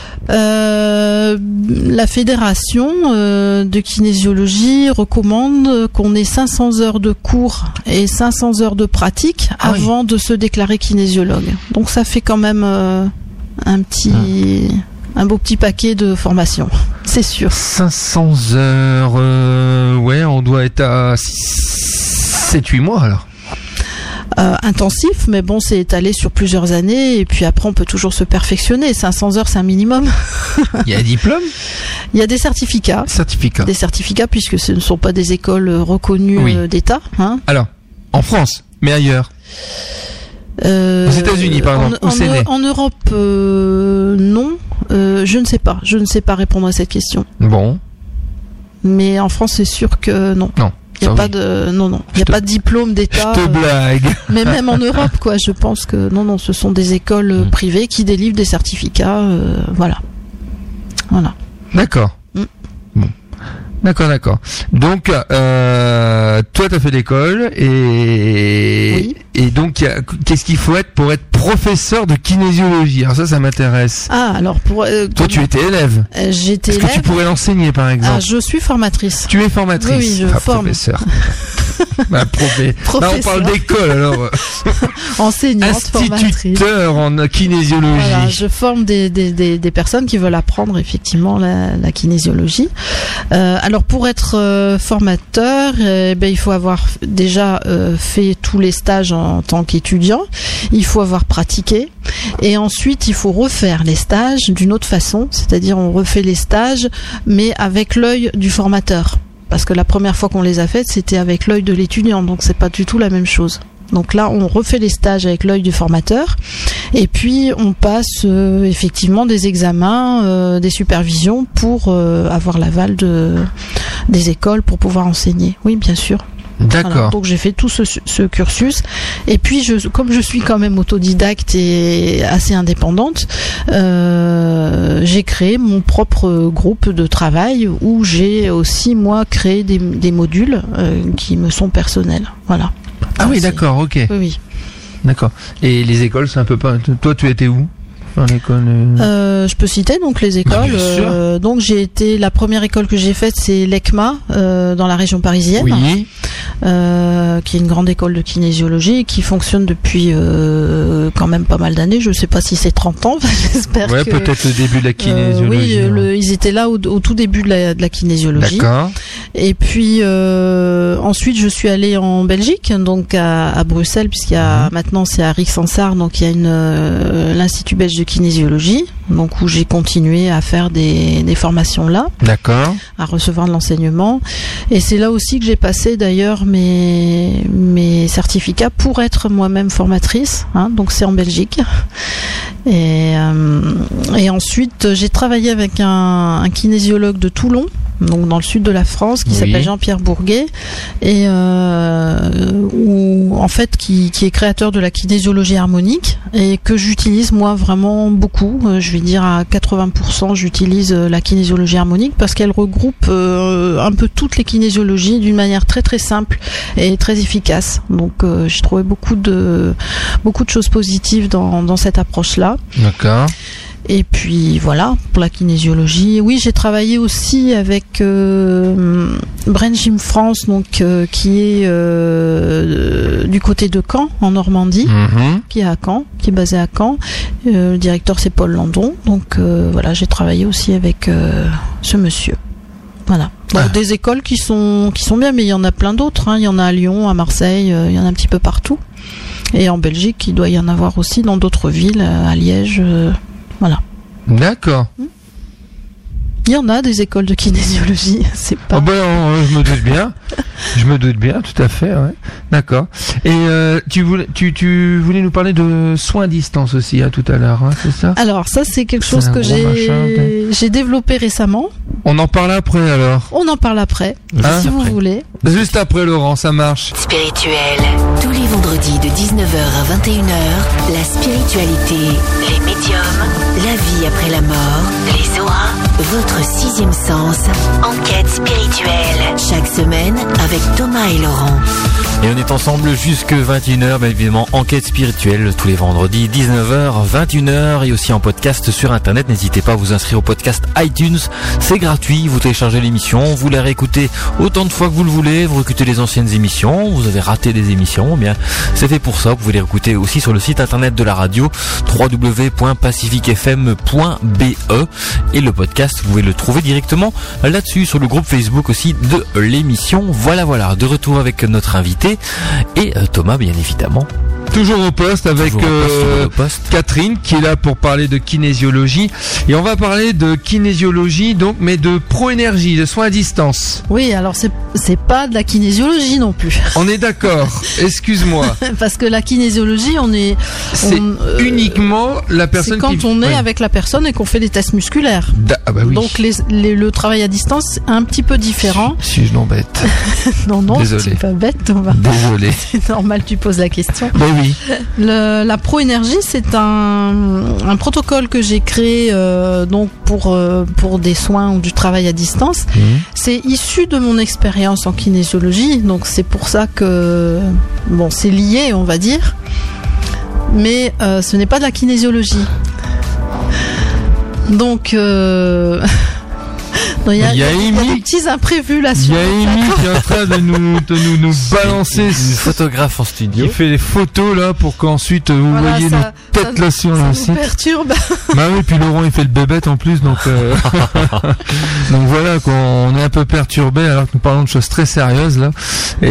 Euh, la fédération euh, de kinésiologie recommande qu'on ait cinq cents heures de cours et cinq cents heures de pratique ah avant oui. de se déclarer kinésiologue. Donc ça fait quand même euh, un petit, ah. un beau petit paquet de formation, c'est sûr. cinq cents heures, euh, ouais, on doit être à sept huit mois alors. Euh, intensif, mais bon, c'est étalé sur plusieurs années, et puis après on peut toujours se perfectionner. cinq cents heures, c'est un minimum. Il y a un diplôme ? Il y a des certificats. Certificats. Des certificats, puisque ce ne sont pas des écoles reconnues oui. d'État. Hein. Alors, en France, mais ailleurs ? Euh, Aux États-Unis, par exemple, en, où c'est en, né. En Europe, euh, non. Euh, je ne sais pas. Je ne sais pas répondre à cette question. Bon. Mais en France, c'est sûr que non. Non. Il n'y a oui. pas de, non, non. Il n'y a te... pas de diplôme d'État. Je te blague. Euh, mais même en Europe, quoi. Je pense que non, non. Ce sont des écoles euh, privées qui délivrent des certificats. Euh, voilà. Voilà. D'accord. Mm. Bon. D'accord, d'accord. Donc, euh, toi, t'as fait l'école et oui. et donc, y a, qu'est-ce qu'il faut être pour être professeur de kinésiologie? Alors ça, ça m'intéresse. Ah, alors pour euh, toi, tu étais élève. Euh, J'étais élève. Est-ce que tu pourrais l'enseigner, par exemple? Ah, je suis formatrice. Tu es formatrice. Oui, oui je enfin, forme. Professeur. bah, profé... Professeur. Là, on parle d'école, alors. Enseignante, formatrice. Instituteur en kinésiologie. Voilà, je forme des, des, des, des personnes qui veulent apprendre effectivement la, la kinésiologie. Euh, alors pour être euh, formateur, eh ben, il faut avoir déjà euh, fait tous les stages en, en tant qu'étudiant. Il faut avoir pratiqué. Et ensuite, il faut refaire les stages d'une autre façon. C'est-à-dire, on refait les stages, mais avec l'œil du formateur. Parce que la première fois qu'on les a faites, c'était avec l'œil de l'étudiant. Donc, c'est pas du tout la même chose. Donc là, on refait les stages avec l'œil du formateur, et puis on passe euh, effectivement des examens, euh, des supervisions pour euh, avoir l'aval de des écoles pour pouvoir enseigner. Oui, bien sûr. D'accord. Voilà, donc j'ai fait tout ce, ce cursus, et puis je, comme je suis quand même autodidacte et assez indépendante, euh, j'ai créé mon propre groupe de travail où j'ai aussi moi créé des, des modules euh, qui me sont personnels. Voilà. Ah oui, d'accord, ok. Oui, oui. D'accord. Et les écoles, c'est un peu pas. Toi, tu étais où? Dans l'école euh... Euh, je peux citer donc les écoles. Euh, donc j'ai été la première école que j'ai faite, c'est l'E C M A euh, dans la région parisienne, oui. euh, qui est une grande école de kinésiologie qui fonctionne depuis euh, quand même pas mal d'années. Je sais pas si c'est trente ans. J'espère. Ouais, que, peut-être le début de la kinésiologie. Euh, oui, le, ils étaient là au, au tout début de la, de la kinésiologie. D'accord. Et puis euh, ensuite, je suis allée en Belgique, donc à, à Bruxelles, puisqu'il y a mmh. maintenant c'est à Rixensart, donc il y a une euh, l'Institut belge de kinésiologie, donc où j'ai continué à faire des, des formations là, d'accord, à recevoir de l'enseignement, et c'est là aussi que j'ai passé d'ailleurs mes mes certificats pour être moi-même formatrice, hein, donc c'est en Belgique. Et euh, et ensuite j'ai travaillé avec un, un kinésiologue de Toulon, donc dans le sud de la France, qui oui. s'appelle Jean-Pierre Bourguet, et euh, où, en fait qui, qui est créateur de la kinésiologie harmonique, et que j'utilise moi vraiment beaucoup. Je vais dire à quatre-vingts pour cent j'utilise la kinésiologie harmonique parce qu'elle regroupe euh, un peu toutes les kinésiologies d'une manière très très simple et très efficace. Donc euh, j'ai trouvé beaucoup de beaucoup de choses positives dans, dans cette approche-là. D'accord. Et puis voilà, pour la kinésiologie. Oui, j'ai travaillé aussi avec euh, Brain Gym France, donc euh, qui est euh, du côté de Caen, en Normandie, mm-hmm. qui est à Caen, qui est basé à Caen. Euh, le directeur c'est Paul Landon. Donc euh, voilà, j'ai travaillé aussi avec euh, ce monsieur. Voilà. Donc ah. des écoles qui sont qui sont bien, mais il y en a plein d'autres. Hein. Il y en a à Lyon, à Marseille, euh, il y en a un petit peu partout. Et en Belgique, il doit y en avoir aussi dans d'autres villes, à Liège. Euh, Voilà. D'accord. Il y en a des écoles de kinésiologie, c'est pas. Oh ben, je me doute bien. Je me doute bien, tout à fait. Ouais. D'accord. Et euh, tu voulais, tu, tu voulais nous parler de soins à distance aussi, hein, tout à l'heure, hein, c'est ça? Alors ça, c'est quelque chose que j'ai machin, j'ai développé récemment. On en parle après alors. On en parle après, hein, si après. Vous voulez. Juste après, Laurent, ça marche. Spirituel. Tous les vendredis de dix-neuf heures à vingt et une heures, la spiritualité, les médiums, la vie après la mort, les auras, votre sixième sens, enquête spirituelle. Chaque semaine avec Thomas et Laurent. Et on est ensemble jusque vingt et une heures, bien évidemment, enquête spirituelle tous les vendredis, dix-neuf heures, vingt et une heures, et aussi en podcast sur internet. N'hésitez pas à vous inscrire au podcast iTunes, c'est gratuit, vous téléchargez l'émission, vous la réécoutez autant de fois que vous le voulez, vous réécoutez les anciennes émissions, vous avez raté des émissions, eh bien c'est fait pour ça, vous pouvez les réécouter aussi sur le site internet de la radio, w w w point pacific f m point b e, et le podcast, vous pouvez le trouver directement là-dessus, sur le groupe Facebook aussi de l'émission. Voilà, voilà, de retour avec notre invité, et euh, Thomas, bien évidemment. Toujours au poste avec Toujours au poste, euh, toujours au poste. Catherine qui est là pour parler de kinésiologie. Et on va parler de kinésiologie, donc, mais de pro-énergie, de soins à distance. Oui, alors c'est c'est pas de la kinésiologie non plus. On est d'accord, excuse-moi. Parce que la kinésiologie, on est... C'est on, euh, uniquement la personne C'est quand qui... on est Oui. avec la personne et qu'on fait des tests musculaires. Da- ah bah oui. Donc les, les- le travail à distance c'est un petit peu différent. Suis-je l'embête? Non, non, Désolé. c'est pas bête, Thomas. Désolé. C'est normal, tu poses la question. Ben oui. Le- la pro-énergie, c'est un, un protocole que j'ai créé euh, donc pour, euh, pour des soins ou du travail à distance. Mmh. C'est issu de mon expérience en kinésiologie, donc c'est pour ça que bon, c'est lié, on va dire. Mais euh, ce n'est pas de la kinésiologie. Donc, euh... non, il y a, Il y a il y a Amy- des petits imprévus là Il sur y a le Amy plateau. qui est en train de nous, de nous, nous balancer, Une photographe en studio. qui fait des photos là pour qu'ensuite vous Voilà, voyez ça- nos têtes ça- là sur Ça le nous site. perturbe. Bah oui, puis Laurent il fait le bébête en plus, donc euh... donc voilà quoi, on est un peu perturbé alors que nous parlons de choses très sérieuses là. Et,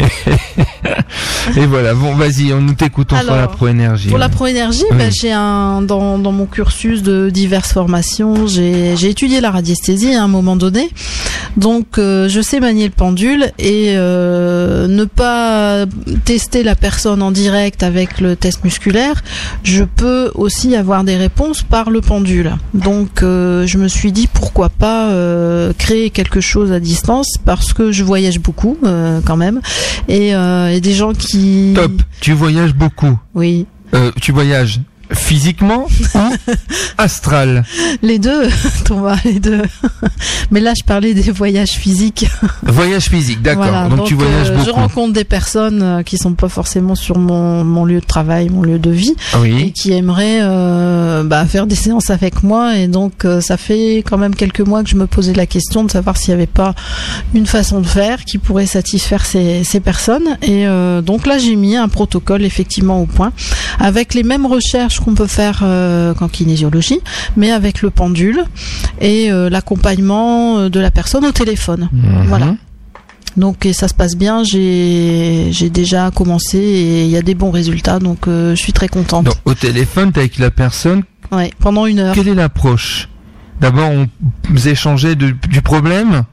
et voilà, bon vas-y, on nous t'écoutons pour Alors, la pro-énergie. Pour la pro-énergie, Oui. ben, j'ai un dans, dans mon cursus de diverses formations, j'ai j'ai étudié la radiesthésie à un moment donné. Donc euh, je sais manier le pendule et euh, ne pas tester la personne en direct avec le test musculaire, je peux aussi avoir des réponses par le pendule. Donc euh, je me suis dit pourquoi pas euh, créer quelque chose à distance parce que je voyage beaucoup euh, quand même et, euh, et des gens qui Top, tu voyages beaucoup. oui. Euh, tu voyages physiquement ou astral? Les deux, Thomas, les deux. Mais là, je parlais des voyages physiques. Voyage physique, d'accord. Voilà, donc, tu voyages euh, beaucoup. Je rencontre des personnes euh, qui sont pas forcément sur mon, mon lieu de travail, mon lieu de vie, et Oui. qui aimeraient euh, bah, faire des séances avec moi. Et donc, euh, ça fait quand même quelques mois que je me posais la question de savoir s'il n'y avait pas une façon de faire qui pourrait satisfaire ces, ces personnes. Et euh, donc là, j'ai mis un protocole effectivement au point, avec les mêmes recherches qu'on peut faire euh, qu'en kinésiologie, mais avec le pendule et euh, l'accompagnement euh, de la personne au téléphone. Mhm. Voilà. Donc et ça se passe bien, j'ai j'ai déjà commencé et il y a des bons résultats, donc euh, je suis très contente. Donc, au téléphone, t'es avec la personne. Ouais, pendant une heure. Quelle est l'approche? D'abord, on vous échangez de- du problème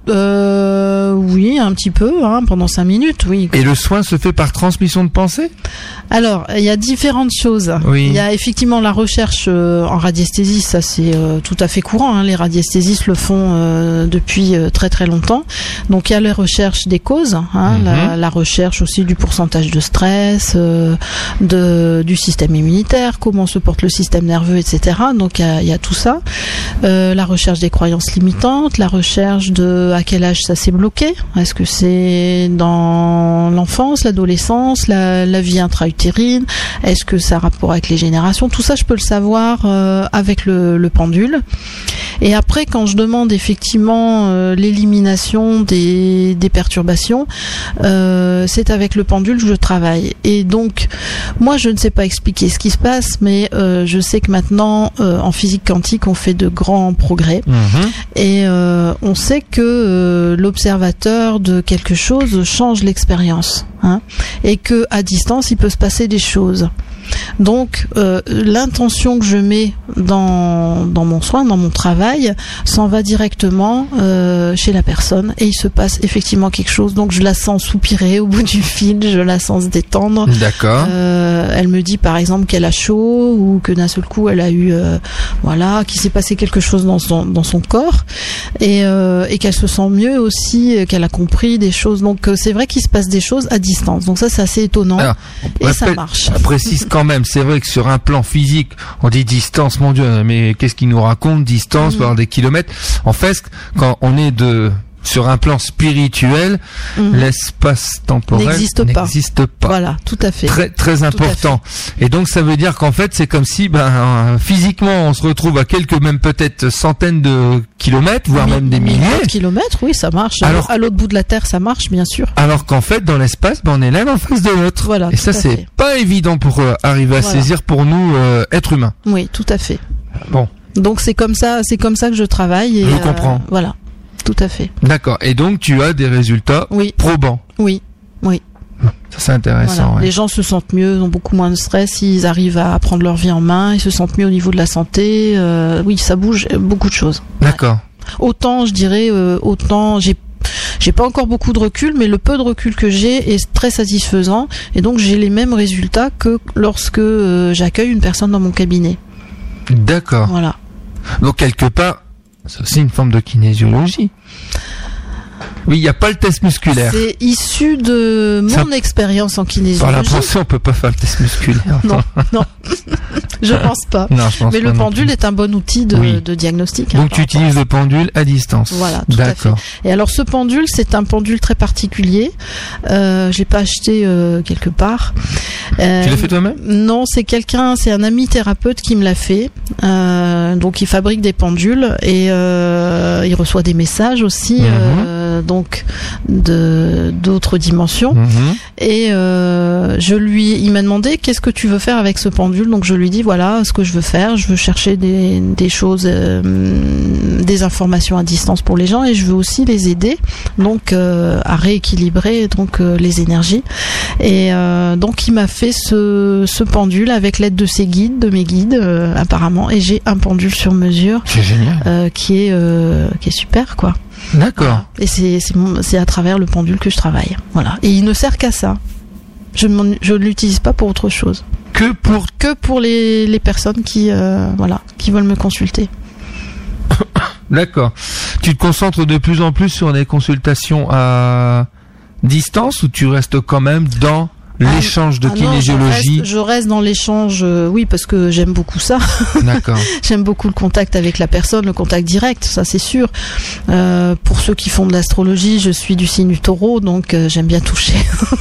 Euh, oui, un petit peu, hein, pendant cinq minutes, oui. et le soin se fait par transmission de pensée? Alors, il y a différentes choses. Oui. Il y a effectivement la recherche euh, en radiesthésie, ça c'est euh, tout à fait courant. Hein. Les radiesthésistes le font euh, depuis euh, très très longtemps. Donc il y a les recherches des causes, hein, Mhm. la, la recherche aussi du pourcentage de stress, euh, de, du système immunitaire, comment se porte le système nerveux, et cetera. Donc il y a, il y a tout ça. Euh, la recherche des croyances limitantes, la recherche de à quel âge ça s'est bloqué. Est-ce que c'est dans l'enfance, l'adolescence, la, la vie intra-utérine? Est-ce que ça a rapport avec les générations? Tout ça, je peux le savoir euh, avec le, le pendule. Et après, quand je demande effectivement euh, l'élimination des, des perturbations, euh, c'est avec le pendule que je travaille. Et donc, moi, je ne sais pas expliquer ce qui se passe, mais euh, je sais que maintenant, euh, en physique quantique, on fait de grands progrès. Et euh, on sait que euh, l'observateur de quelque chose change l'expérience, hein, et que à distance il peut se passer des choses. Donc euh, l'intention que je mets dans dans mon soin, dans mon travail, s'en va directement euh, chez la personne et il se passe effectivement quelque chose. Donc je la sens soupirer au bout du fil, je la sens se détendre. D'accord. Euh, elle me dit par exemple qu'elle a chaud ou que d'un seul coup elle a eu euh, voilà, qu'il s'est passé quelque chose dans son dans son corps et euh, et qu'elle se sent mieux aussi, euh, qu'elle a compris des choses. Donc euh, c'est vrai qu'il se passe des choses à distance. Donc ça c'est assez étonnant. Alors, et ça répète- marche. Précise quand même, c'est vrai que sur un plan physique, on dit distance, mon Dieu, mais qu'est-ce qu'il nous raconte, distance, Mhm. voire des kilomètres. En fait, quand on est de sur un plan spirituel, Mhm. l'espace temporel N'existe pas. n'existe pas. Voilà, tout à fait. Très très important. Et donc ça veut dire qu'en fait c'est comme si ben euh, physiquement on se retrouve à quelques même peut-être centaines de kilomètres, voire Mi- même des milliers milliers. de kilomètres, oui, ça marche. Alors- à l'autre bout de la terre, ça marche, bien sûr. Alors qu'en fait dans l'espace ben, on est l'un en face de l'autre. Voilà, Et ça tout à c'est fait. pas évident pour euh, arriver à Voilà. saisir pour nous euh, êtres humains. Oui, tout à fait. Bon. Donc c'est comme ça, c'est comme ça que je travaille. Et, Je euh, comprends. Voilà, tout à fait. D'accord. Et donc tu as des résultats Oui, probants. oui, oui. Ça c'est intéressant. Voilà. Ouais. Les gens se sentent mieux, ont beaucoup moins de stress, ils arrivent à prendre leur vie en main, ils se sentent mieux au niveau de la santé. Euh, oui, ça bouge beaucoup de choses. D'accord. Ouais. Autant, je dirais, euh, autant j'ai j'ai pas encore beaucoup de recul, mais le peu de recul que j'ai est très satisfaisant, et donc j'ai les mêmes résultats que lorsque euh, j'accueille une personne dans mon cabinet. D'accord. Voilà. Donc quelque part, c'est aussi une forme de kinésiologie. Oui, il n'y a pas le test musculaire. C'est issu de mon Ça... expérience en Par kinésiologie. la pensée, on peut pas faire le test musculaire. Non, non. Je pense pas. Non, je pense Mais pas le non pendule plus. est un bon outil de, Oui. de diagnostic. Donc hein, tu utilises le pendule à distance. Voilà, tout à fait. D'accord. Et alors ce pendule, c'est un pendule très particulier. Euh, je l'ai pas acheté euh, quelque part. Euh, Tu l'as fait toi-même ? Non, c'est quelqu'un, c'est un ami thérapeute qui me l'a fait. Euh, donc il fabrique des pendules et euh, il reçoit des messages aussi, Mhm. euh, donc de d'autres dimensions. Mhm. Et euh, je lui, il m'a demandé qu'est-ce que tu veux faire avec ce pendule. Donc je lui dis voilà ce que je veux faire. Je veux chercher des des choses, euh, des informations à distance pour les gens, et je veux aussi les aider donc euh, à rééquilibrer donc euh, les énergies. Et euh, donc il m'a fait ce ce pendule avec l'aide de ses guides, de mes guides euh, apparemment. Et j'ai un pendule sur mesure C'est génial. euh, qui est euh, qui est super quoi. D'accord. Et c'est c'est mon- c'est à travers le pendule que je travaille. Voilà. Et il ne sert qu'à ça. Je m'en- je ne l'utilise pas pour autre chose. Que pour Que pour les les personnes qui euh, voilà qui veulent me consulter. D'accord. Tu te concentres de plus en plus sur des consultations à distance ou tu restes quand même dans l'échange de Ah non, kinésiologie? je reste, je reste dans l'échange, euh, oui, parce que j'aime beaucoup ça. D'accord. J'aime beaucoup le contact avec la personne, le contact direct, ça c'est sûr. Euh, pour ceux qui font de l'astrologie, je suis du signe du Taureau, donc euh, j'aime bien toucher.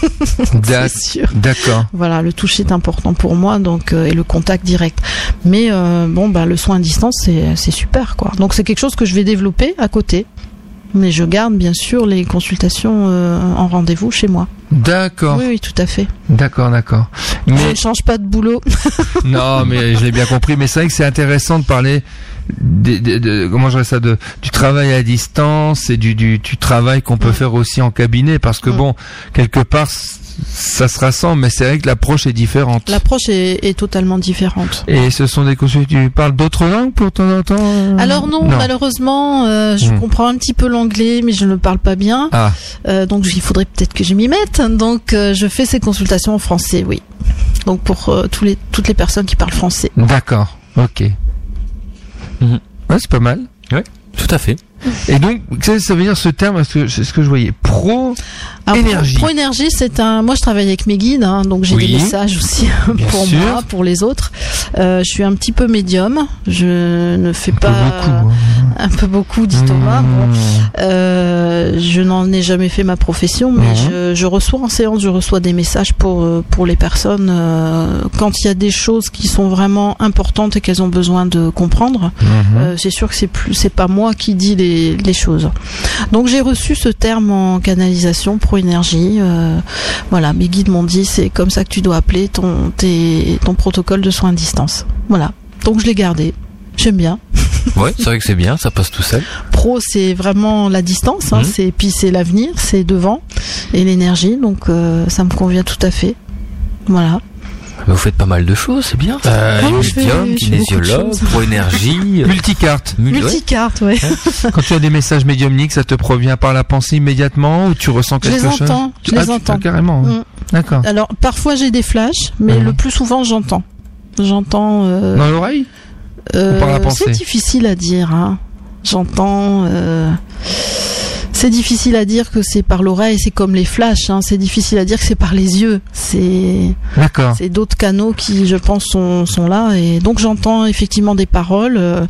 D'ac- C'est sûr. D'accord. Voilà, le toucher est important pour moi, donc euh, et le contact direct. Mais euh, bon, bah le soin à distance, c'est c'est super, quoi. Donc c'est quelque chose que je vais développer à côté. Mais je garde bien sûr les consultations euh, en rendez-vous chez moi. D'accord. Oui, oui, tout à fait. D'accord, d'accord. Je Mais ne change pas de boulot. non, mais je l'ai bien compris. Mais c'est vrai que c'est intéressant de parler de, de, de- comment je dirais ça, de du travail à distance et du du, du travail qu'on peut Mm. faire aussi en cabinet, parce que Mm. bon, quelque part, c- ça se rassemble, mais c'est vrai que l'approche est différente. L'approche est, est totalement différente. Et ce sont des consultations. Tu parles d'autres langues pour de temps en temps euh Alors non, malheureusement, euh, je Mm. comprends un petit peu l'anglais, mais je ne le parle pas bien. Ah, Euh, donc il faudrait peut-être que je m'y mette. Donc euh, je fais ces consultations en français, oui. Donc pour euh, tous les, toutes les personnes qui parlent français. d'accord. Ok. Mhm. Ouais, c'est pas mal. Tout à fait. Et donc, qu'est-ce que ça veut dire ce terme? Parce que c'est ce que je voyais. Pro. Alors, Énergie. Pro, Pro Énergie, c'est un. Moi, je travaille avec mes guides, hein, donc j'ai Oui. des messages aussi Bien pour sûr. moi, pour les autres. Euh, je suis un petit peu médium. Je ne fais Un peu pas beaucoup, hein. un peu beaucoup, dit Thomas. Bon, Mmh. euh, je n'en ai jamais fait ma profession, mais Mhm. je, je reçois en séance, je reçois des messages pour euh, pour les personnes euh, quand il y a des choses qui sont vraiment importantes et qu'elles ont besoin de comprendre. Mhm. Euh, c'est sûr que c'est plus, c'est pas moi qui dis les, les choses. Donc j'ai reçu ce terme en canalisation pro-énergie. Euh, voilà, mes guides m'ont dit c'est comme ça que tu dois appeler ton tes, ton protocole de soins à distance. Voilà. Donc je l'ai gardé. J'aime bien. Ouais, c'est vrai que c'est bien, ça passe tout seul. Pro, c'est vraiment la distance. Hein, Mhm. c'est puis c'est l'avenir, c'est devant et l'énergie. Donc euh, ça me convient tout à fait. Voilà. Mais vous faites pas mal de choses, c'est bien. Ça. Euh, Ah oui, je fais- médium, je fais beaucoup de kinésiologue, choses. pro-énergie. euh, Multicarte. mul- ouais. Multicarte, ouais. Quand tu as des messages médiumniques, ça te provient par la pensée immédiatement ou tu ressens Je quelque les chose? entends, je Tu- les ah, tu- entends. ah, carrément. ouais. Mm. D'accord. Alors parfois j'ai des flashs, mais Mhm. le plus souvent j'entends. J'entends. euh, Dans l'oreille? Euh, par la pensée. c'est difficile à dire. Hein. J'entends. Euh... C'est difficile à dire que c'est par l'oreille. C'est comme les flashs. Hein. C'est difficile à dire que c'est par les yeux. C'est D'accord. c'est d'autres canaux qui, je pense, sont sont là. Et donc j'entends effectivement des paroles. Euh,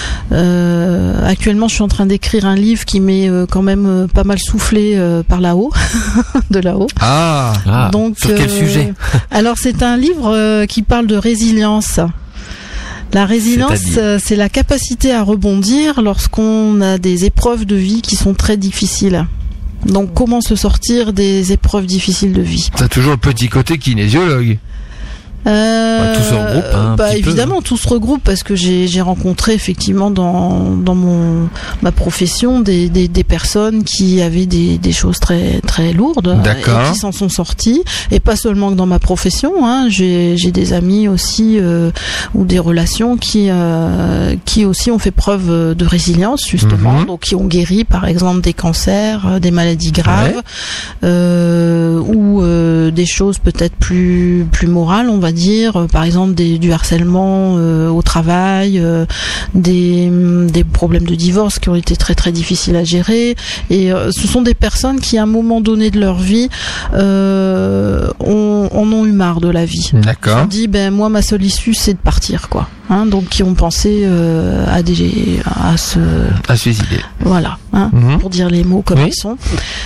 euh, actuellement, je suis en train d'écrire un livre qui m'est euh, quand même euh, pas mal soufflé euh, par là-haut, de là-haut. Ah. Ah, Donc, sur quel euh, sujet? Alors c'est un livre euh, qui parle de résilience. La résilience, C'est-à-dire euh, c'est la capacité à rebondir lorsqu'on a des épreuves de vie qui sont très difficiles. Donc comment se sortir des épreuves difficiles de vie? T'as toujours le petit côté kinésiologue. Euh, bah, tout se regroupe, hein, un bah, petit évidemment, peu. tout se regroupe parce que j'ai, j'ai rencontré effectivement dans, dans mon, ma profession des, des, des personnes qui avaient des, des choses très, très lourdes. D'accord. Et qui s'en sont sorties. Et pas seulement que dans ma profession, hein. J'ai, j'ai des amis aussi, euh, ou des relations qui, euh, qui aussi ont fait preuve de résilience, justement. Mm-hmm. Donc, qui ont guéri, par exemple, des cancers, des maladies graves, Ouais. euh, ou, euh, des choses peut-être plus, plus morales, on va dire. Euh, par exemple, des, du harcèlement, euh, au travail, euh, des, des problèmes de divorce qui ont été très, très difficiles à gérer. Et, euh, ce sont des personnes qui, à un moment donné de leur vie, euh, ont, en ont eu marre de la vie. D'accord. Ils ont dit, ben, moi, ma seule issue, c'est de partir, quoi. Hein, donc, qui ont pensé, euh, à des, à se, À suicider. voilà, hein, Mhm. pour dire les mots comme Oui. ils sont.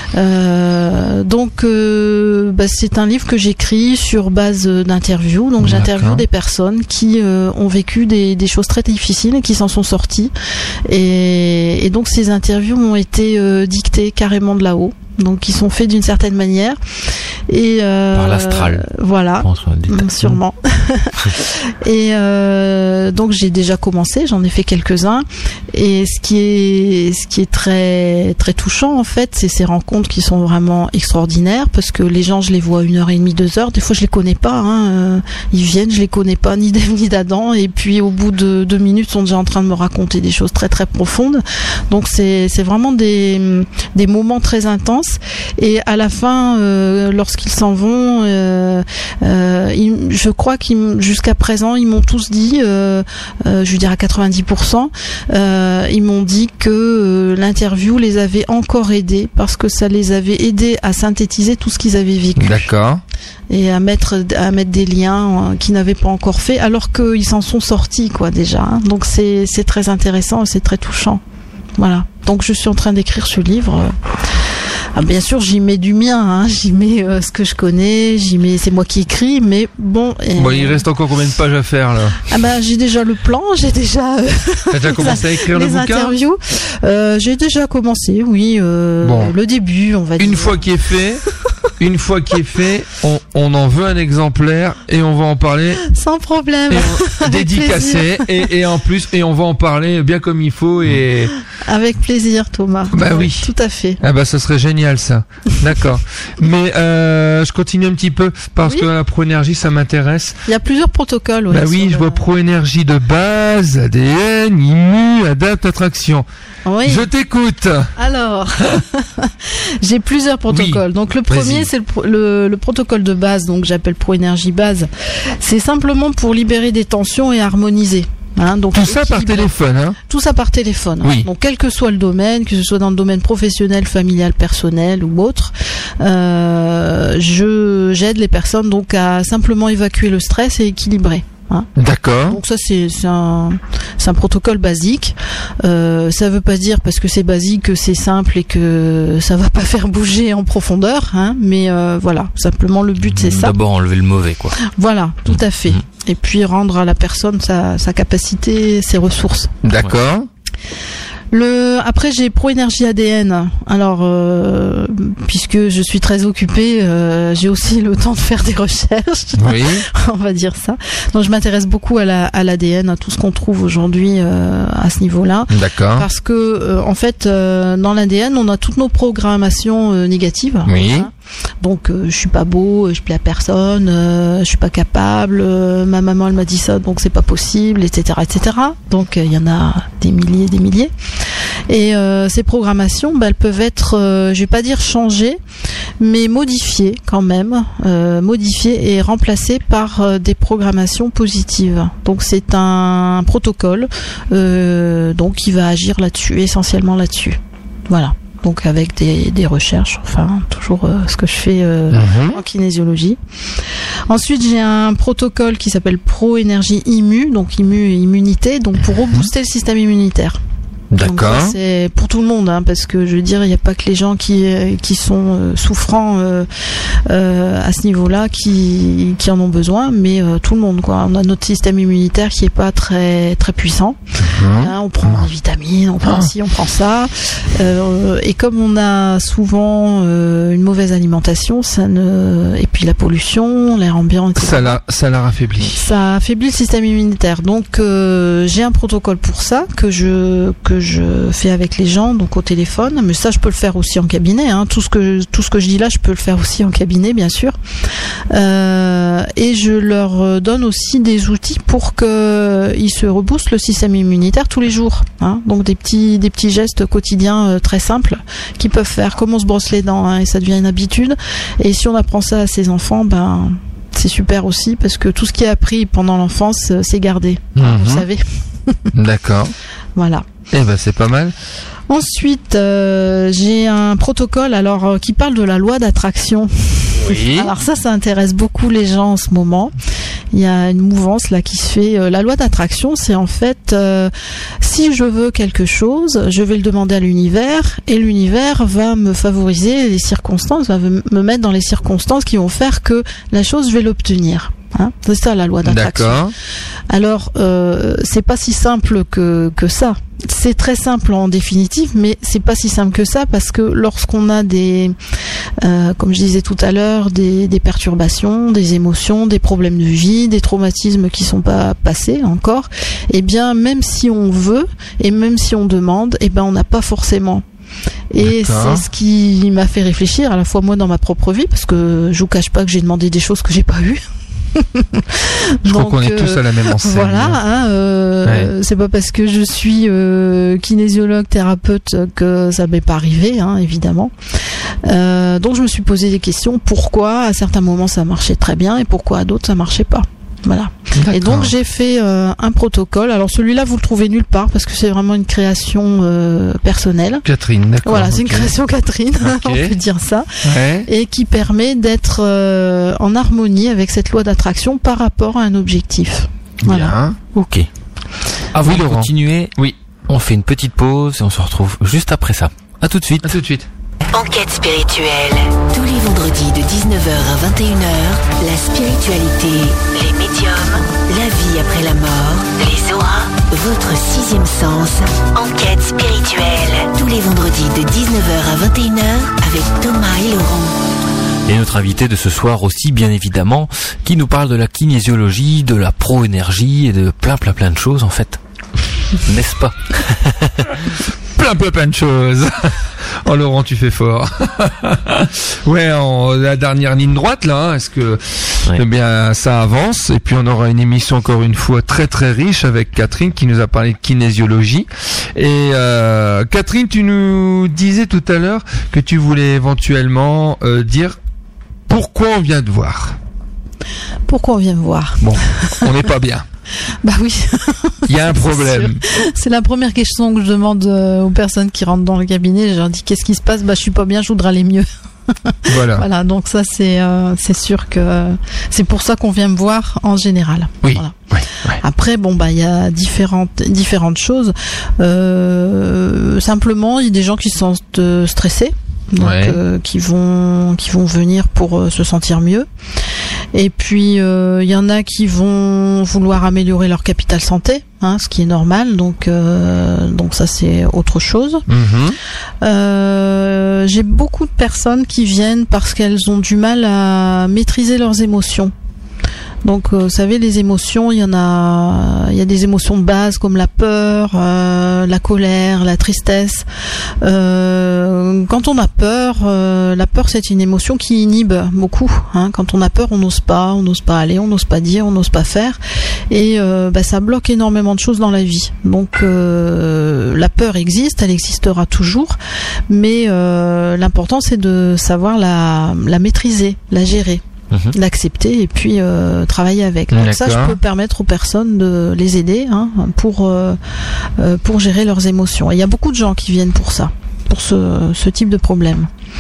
Euh, donc, euh, bah, c'est un livre que j'écris sur base d'interviews. Donc, j'interviewe D'accord. des personnes qui euh, ont vécu des, des choses très difficiles et qui s'en sont sorties. Et, et donc, ces interviews ont été euh, dictées carrément de là-haut. Donc, ils sont faits d'une certaine manière. Et euh, Par l'astral. Voilà. Entre les- Mm, sûrement. Et euh, donc j'ai déjà commencé, j'en ai fait quelques-uns. Et ce qui est, ce qui est très, très touchant en fait, c'est ces rencontres qui sont vraiment extraordinaires parce que les gens, je les vois une heure et demie, deux heures. Des fois, je les connais pas. Hein. Euh, ils viennent, je les connais pas ni d'Ève ni d'Adam. Et puis au bout de deux minutes, ils sont déjà en train de me raconter des choses très, très profondes. Donc c'est, c'est vraiment des, des moments très intenses. Et à la fin, euh, lorsqu'ils s'en vont, euh, euh, ils, je crois qu'ils, jusqu'à présent, ils m'ont tous dit, euh, euh, je veux dire à quatre-vingt-dix pour cent, euh, ils m'ont dit que euh, l'interview les avait encore aidés parce que ça les avait aidés à synthétiser tout ce qu'ils avaient vécu D'accord. et à mettre à mettre des liens euh, qu'ils n'avaient pas encore fait alors qu'ils s'en sont sortis quoi déjà. Hein. Donc c'est c'est très intéressant, c'est très touchant. Voilà. Donc je suis en train d'écrire ce livre. Ah, bien sûr, j'y mets du mien, hein. J'y mets euh, ce que je connais, j'y mets, c'est moi qui écris, mais bon. euh, Bon, il reste encore combien de pages à faire là? Ah bah j'ai déjà le plan, j'ai déjà euh, T'as déjà commencé à écrire le les bouquin? interviews. Euh, j'ai déjà commencé, oui, euh, Bon. le début, on va dire. Une fois qu'il est fait, une fois qu'il est fait, on, on en veut un exemplaire et on va en parler. Sans problème. Et on- Avec dédicacé et, et en plus et on va en parler bien comme il faut et Avec plaisir, Thomas. Bah oui. Tout à fait. ah bah ce serait génial ça. D'accord. Mais euh, je continue un petit peu parce Oui. que la pro-énergie ça m'intéresse. Il y a plusieurs protocoles. Bah sur oui, je le- vois pro-énergie de base, A D N, immu, adapt, attraction. Oui. Je t'écoute. Alors, j'ai plusieurs protocoles. Donc le premier, Vas-y. c'est le, pro- le, le protocole de base, donc j'appelle Pro-énergie base. C'est simplement pour libérer des tensions et harmoniser. Hein, donc Tout ça par équilibrer. téléphone, hein. Tout ça par téléphone. Oui. Donc quel que soit le domaine, que ce soit dans le domaine professionnel, familial, personnel ou autre, euh, je j'aide les personnes donc à simplement évacuer le stress et équilibrer. Hein. D'accord. Donc ça c'est c'est un c'est un protocole basique. Euh, ça veut pas dire parce que c'est basique que c'est simple et que ça va pas faire bouger en profondeur. Hein, mais euh, voilà, simplement le but c'est ça. D'abord enlever le mauvais, quoi. Voilà, tout à fait. Et puis rendre à la personne sa sa capacité, ses ressources. D'accord. Le après j'ai Pro-énergie A D N. Alors euh, puisque je suis très occupée, euh, j'ai aussi le temps de faire des recherches. Oui. On va dire ça. Donc je m'intéresse beaucoup à la à l'A D N, à tout ce qu'on trouve aujourd'hui euh, à ce niveau-là. D'accord. Parce que euh, en fait euh, dans l'A D N, on a toutes nos programmations euh, négatives. Oui. Hein. Donc euh, je suis pas beau, je plais à personne, euh, je suis pas capable, euh, ma maman elle m'a dit ça donc c'est pas possible, et cetera, et cetera. Donc il euh, y en a des milliers, des milliers. Et euh, ces programmations, bah, elles peuvent être, euh, je vais pas dire changées, mais modifiées quand même, euh, modifiées et remplacées par euh, des programmations positives. Donc c'est un protocole, euh, donc qui va agir là-dessus, essentiellement là-dessus. Voilà. Donc avec des, des recherches, enfin toujours euh, ce que je fais euh, Mhm. en kinésiologie. Ensuite j'ai un protocole qui s'appelle Pro-énergie immu, donc immu et immunité, donc pour rebooster le système immunitaire. D'accord. Donc ça, c'est pour tout le monde, hein, parce que je veux dire, il n'y a pas que les gens qui qui sont euh, souffrants euh, euh, à ce niveau-là qui qui en ont besoin, mais euh, tout le monde, quoi. On a notre système immunitaire qui est pas très très puissant. Mmh. Hein, on prend des vitamines, on prend Ah. ci, on prend ça, euh, et comme on a souvent euh, une mauvaise alimentation, ça ne et puis la pollution, l'air ambiant, et cetera. Ça l'a, ça l'a raffaibli. Ça affaiblit le système immunitaire. Donc euh, j'ai un protocole pour ça que je que je fais avec les gens, donc au téléphone. Mais ça, je peux le faire aussi en cabinet. Hein. Tout ce que tout ce que je dis là, je peux le faire aussi en cabinet, bien sûr. Euh, et je leur donne aussi des outils pour que ils se reboostent le système immunitaire tous les jours. Hein. Donc des petits des petits gestes quotidiens euh, très simples qu'ils peuvent faire. Comme on se brosse les dents, hein, et ça devient une habitude. Et si on apprend ça à ses enfants, ben c'est super aussi parce que tout ce qui est appris pendant l'enfance, euh, c'est gardé. Mhm. Vous savez. D'accord. Voilà. Eh ben, c'est pas mal. Ensuite, euh, j'ai un protocole alors euh, qui parle de la loi d'attraction. Oui. Alors ça, ça intéresse beaucoup les gens en ce moment. Il y a une mouvance là qui se fait. Euh, la loi d'attraction, c'est en fait euh, si je veux quelque chose, je vais le demander à l'univers et l'univers va me favoriser les circonstances, va me mettre dans les circonstances qui vont faire que la chose, je vais l'obtenir. Hein, c'est ça la loi d'attraction. D'accord. Alors, euh, c'est pas si simple que que ça. C'est très simple en définitive, mais c'est pas si simple que ça parce que lorsqu'on a des, euh, comme je disais tout à l'heure, des, des perturbations, des émotions, des problèmes de vie, des traumatismes qui sont pas passés encore, eh bien, même si on veut et même si on demande, eh ben, on n'a pas forcément. Et D'accord. c'est ce qui m'a fait réfléchir à la fois moi dans ma propre vie parce que je vous cache pas que j'ai demandé des choses que j'ai pas eues. Je Donc, crois qu'on est tous à la même enseigne. Voilà, hein, euh, Ouais. c'est pas parce que je suis euh, kinésiologue, thérapeute que ça m'est pas arrivé, hein, évidemment. Euh, donc je me suis posé des questions. Pourquoi à certains moments ça marchait très bien et pourquoi à d'autres ça marchait pas. Voilà. D'accord. Et donc j'ai fait euh, un protocole. Alors celui-là vous le trouvez nulle part parce que c'est vraiment une création euh, personnelle. Catherine, d'accord. Voilà, c'est une ok. création Catherine, Ok. on peut dire ça, Ouais. et qui permet d'être euh, en harmonie avec cette loi d'attraction par rapport à un objectif. Voilà. Bien. Ok. Avant Oui, de Laurent. continuer, Oui. on fait une petite pause et on se retrouve juste après ça. À tout de suite. À tout de suite. Enquête spirituelle. Tous les vendredis de dix-neuf heures à vingt et une heures, la spiritualité, les médiums, la vie après la mort, les auras, votre sixième sens. Enquête spirituelle. Tous les vendredis de dix-neuf heures à vingt et une heures avec Thomas et Laurent. Et notre invité de ce soir aussi, bien évidemment, qui nous parle de la kinésiologie, de la pro-énergie et de plein plein plein de choses en fait. N'est-ce pas? Plein plein plein de choses. Oh Laurent, tu fais fort. Ouais, en la dernière ligne droite là, hein, est-ce que Ouais. eh bien ça avance et puis on aura une émission encore une fois très très riche avec Catherine qui nous a parlé de kinésiologie. Et euh, Catherine, tu nous disais tout à l'heure que tu voulais éventuellement euh, dire pourquoi on vient te voir. Pourquoi on vient me voir? Bon, on n'est pas bien. Bah oui, Il y a un problème. c'est la première question que je demande euh, aux personnes qui rentrent dans le cabinet. Je leur dis qu'est-ce qui se passe? Bah je suis pas bien, je voudrais aller mieux. Voilà. Voilà, donc ça c'est euh, c'est sûr que euh, c'est pour ça qu'on vient me voir en général. Oui. Voilà. Ouais, ouais. Après, bon bah il y a différentes différentes choses. Euh, simplement, il y a des gens qui se sentent euh, stressés, donc Ouais. euh, qui vont qui vont venir pour euh, se sentir mieux. Et puis euh, il y en a qui vont vouloir améliorer leur capital santé, hein, ce qui est normal. Donc euh, donc ça c'est autre chose. Mhm. Euh, j'ai beaucoup de personnes qui viennent parce qu'elles ont du mal à maîtriser leurs émotions. Donc, euh, vous savez, les émotions, il y en a, il y a des émotions de base comme la peur, euh, la colère, la tristesse. Euh, quand on a peur, euh, la peur c'est une émotion qui inhibe beaucoup. Hein. Quand on a peur, on n'ose pas, on n'ose pas aller, on n'ose pas dire, on n'ose pas faire, et euh, bah, ça bloque énormément de choses dans la vie. Donc, euh, la peur existe, elle existera toujours, mais euh, l'important c'est de savoir la, la maîtriser, la gérer. Mhm. L'accepter et puis euh, travailler avec. Donc ça, je D'accord. peux permettre aux personnes de les aider hein, pour euh, euh, pour gérer leurs émotions. Et il y a beaucoup de gens qui viennent pour ça, pour ce, ce type de problème.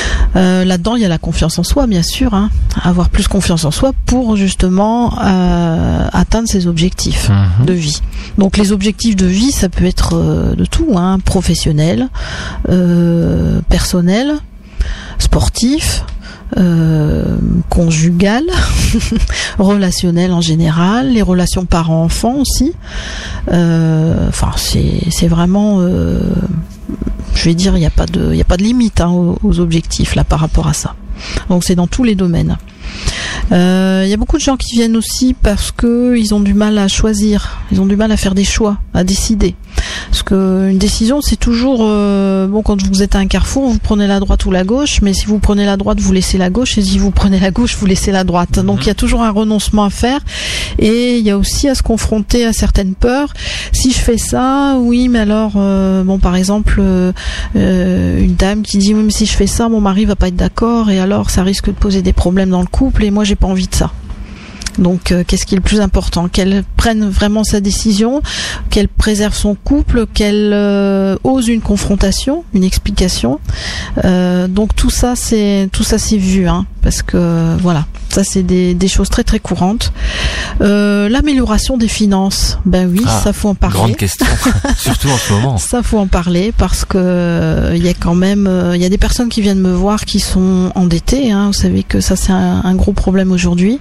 Euh, là-dedans, il y a la confiance en soi, bien sûr, hein. Avoir plus confiance en soi pour justement euh, atteindre ses objectifs mmh. de vie. Donc les objectifs de vie, ça peut être euh, de tout, hein, professionnel, euh, personnel, sportif, euh, conjugal, relationnel en général, les relations parents-enfants aussi. Euh, enfin, c'est c'est vraiment, euh, je vais dire, il n'y a pas de il y a pas de limite hein, aux, aux objectifs là par rapport à ça. Donc c'est dans tous les domaines. Il euh, y a beaucoup de gens qui viennent aussi parce que ils ont du mal à choisir, ils ont du mal à faire des choix, à décider. Parce que une décision, c'est toujours euh, bon quand vous êtes à un carrefour, vous prenez la droite ou la gauche, mais si vous prenez la droite, vous laissez la gauche, et si vous prenez la gauche, vous laissez la droite. Donc il y a toujours un renoncement à faire, et il y a aussi à se confronter à certaines peurs. Si je fais ça, oui, mais alors euh, bon par exemple euh, euh, une dame qui dit oui, mais si je fais ça, mon mari va pas être d'accord, et alors ça risque de poser des problèmes dans le couple, et moi j'ai pas envie de ça. Donc euh, qu'est-ce qui est le plus important ? Qu'elle prenne vraiment sa décision, qu'elle préserve son couple, qu'elle euh, ose une confrontation, une explication. Euh, donc tout ça c'est tout ça c'est vu, hein, parce que voilà, ça c'est des, des choses très très courantes. Euh, l'amélioration des finances, ben oui, ah, ça faut en parler. Grande question, surtout en ce moment. Ça faut en parler parce que il y a quand même il y a des personnes qui viennent me voir qui sont endettées, hein, vous savez que ça c'est un, un gros problème aujourd'hui.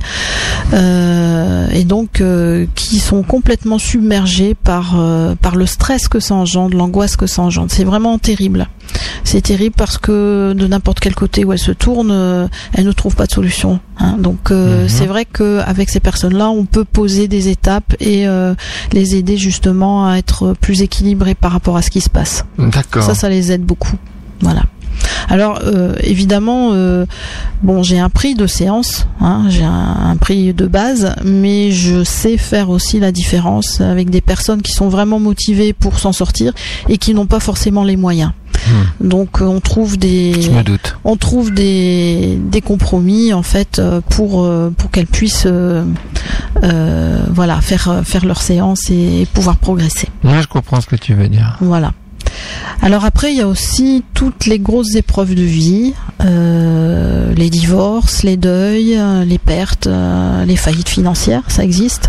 Euh, et donc euh, qui sont complètement submergés par euh, par le stress que ça engendre, l'angoisse que ça engendre. C'est vraiment terrible. C'est terrible parce que de n'importe quel côté où elles se tournent, euh, elles ne trouvent pas de solution. Hein. Donc euh, mmh. c'est vrai qu'avec ces personnes-là, on peut poser des étapes et euh, les aider justement à être plus équilibrés par rapport à ce qui se passe. D'accord. Ça, ça les aide beaucoup. Voilà. Alors euh, évidemment, euh, bon, j'ai un prix de séance, hein, j'ai un, un prix de base, mais je sais faire aussi la différence avec des personnes qui sont vraiment motivées pour s'en sortir et qui n'ont pas forcément les moyens. Mmh. Donc on trouve des, je me doute. on trouve des des compromis en fait pour pour qu'elles puissent euh, euh, voilà faire faire leur séance et pouvoir progresser. Ouais, je comprends ce que tu veux dire. Voilà. Alors après, il y a aussi toutes les grosses épreuves de vie, euh, les divorces, les deuils, les pertes, euh, les faillites financières, ça existe,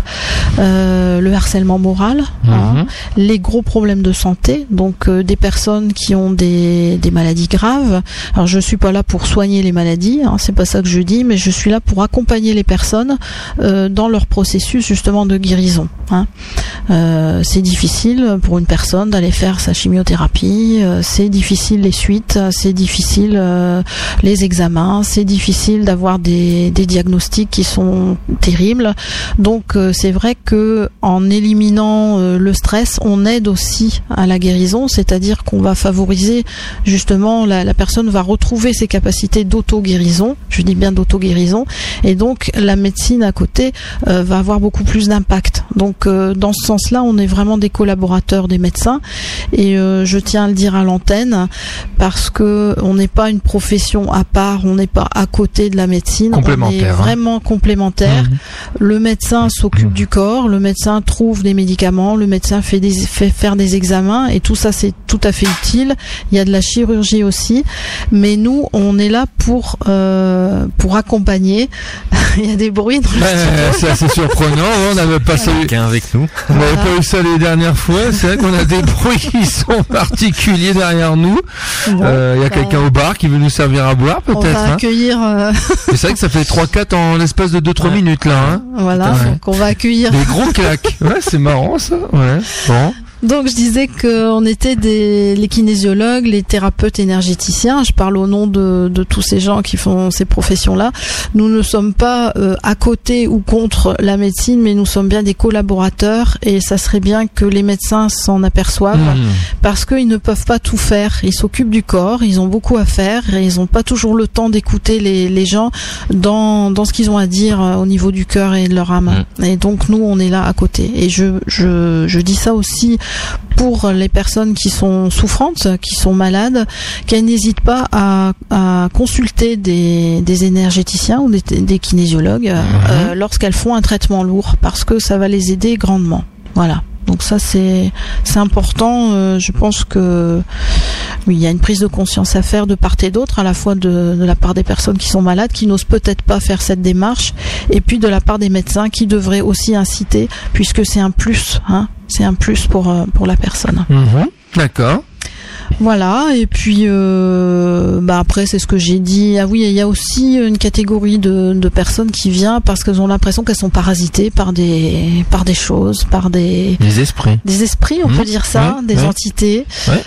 euh, le harcèlement moral, mmh. hein, les gros problèmes de santé, donc euh, des personnes qui ont des, des maladies graves. Alors je suis pas là pour soigner les maladies, hein, c'est pas ça que je dis, mais je suis là pour accompagner les personnes euh, dans leur processus justement de guérison. Hein. Euh, c'est difficile pour une personne d'aller faire sa chimiothérapie, euh, c'est difficile les suites, c'est difficile euh, les examens, c'est difficile d'avoir des, des diagnostics qui sont terribles. Donc euh, c'est vrai que en éliminant euh, le stress, on aide aussi à la guérison, c'est-à-dire qu'on va favoriser justement la, la personne va retrouver ses capacités d'auto-guérison, je dis bien d'auto-guérison, et donc la médecine à côté euh, va avoir beaucoup plus d'impact. Donc euh, dans ce sens-là, on est vraiment des collaborateurs des médecins, et euh, je tiens à le dire à l'antenne parce que on n'est pas une profession à part, on n'est pas à côté de la médecine, on est vraiment hein. complémentaire. Mmh. Le médecin s'occupe mmh. du corps, le médecin trouve des médicaments, le médecin fait, des, fait faire des examens, et tout ça c'est tout à fait utile. Il y a de la chirurgie aussi, mais nous on est là pour euh, pour accompagner. Il y a des bruits dans le ouais, c'est assez surprenant, on n'avait pas ça avec nous. On n'avait voilà. pas eu ça les dernières fois. C'est vrai qu'on a des bruits qui sont particuliers derrière nous. Il bon, euh, y a bah, quelqu'un au bar qui veut nous servir à boire peut-être. On va hein. accueillir. Euh... C'est vrai que ça fait trois quatre en l'espace de deux trois ouais. minutes là. Hein. Voilà, ouais. donc on va accueillir. Des gros claques. Ouais, c'est marrant ça. Ouais. Bon. Donc je disais qu'on était des les kinésiologues, les thérapeutes énergéticiens. Je parle au nom de, de tous ces gens qui font ces professions-là. Nous ne sommes pas euh, à côté ou contre la médecine, mais nous sommes bien des collaborateurs, et ça serait bien que les médecins s'en aperçoivent mmh. parce qu'ils ne peuvent pas tout faire. Ils s'occupent du corps, ils ont beaucoup à faire, et ils n'ont pas toujours le temps d'écouter les, les gens dans, dans ce qu'ils ont à dire au niveau du cœur et de leur âme. Mmh. Et donc nous, on est là à côté. Et je, je, je dis ça aussi pour les personnes qui sont souffrantes, qui sont malades, qu'elles n'hésitent pas à, à consulter des, des énergéticiens ou des, des kinésiologues mmh. euh, lorsqu'elles font un traitement lourd, parce que ça va les aider grandement. Voilà. Donc ça c'est c'est important. Euh, je pense que oui, il y a une prise de conscience à faire de part et d'autre, à la fois de, de la part des personnes qui sont malades, qui n'osent peut-être pas faire cette démarche, et puis de la part des médecins qui devraient aussi inciter, puisque c'est un plus, hein, c'est un plus pour euh, pour la personne. Mmh. D'accord. Voilà, et puis euh, bah après c'est ce que j'ai dit. Ah oui, il y a aussi une catégorie de, de personnes qui vient parce qu'elles ont l'impression qu'elles sont parasitées par des par des choses, par des des esprits. Des esprits, on mmh. peut dire ça, ouais, des ouais. entités. Ouais.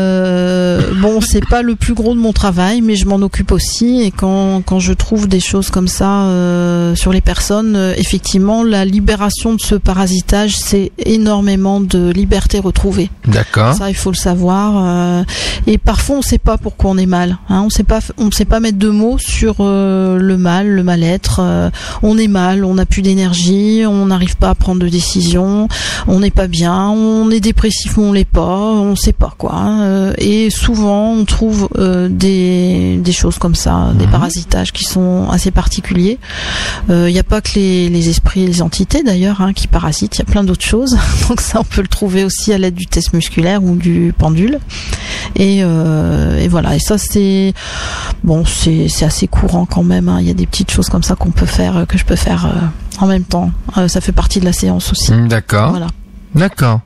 Euh, bon, c'est pas le plus gros de mon travail, mais je m'en occupe aussi. Et quand quand je trouve des choses comme ça euh, sur les personnes, euh, effectivement, la libération de ce parasitage, c'est énormément de liberté retrouvée. D'accord. Ça, il faut le savoir. Euh, et parfois on ne sait pas pourquoi on est mal, hein, on sait pas, on sait pas mettre de mots sur euh, le mal, le mal-être. Euh, on est mal, on n'a plus d'énergie, on n'arrive pas à prendre de décision, on n'est pas bien, on est dépressif ou on l'est pas, on sait pas quoi. Hein, et souvent on trouve euh, des des choses comme ça, mmh. des parasitages qui sont assez particuliers. Il euh, n'y a pas que les, les esprits, les entités d'ailleurs hein, qui parasitent, il y a plein d'autres choses. Donc ça on peut le trouver aussi à l'aide du test musculaire ou du pendule. Et, euh, et voilà, et ça c'est bon, c'est c'est assez courant quand même. Hein. Il y a des petites choses comme ça qu'on peut faire, que je peux faire euh, en même temps. Euh, ça fait partie de la séance aussi. D'accord. Voilà. D'accord.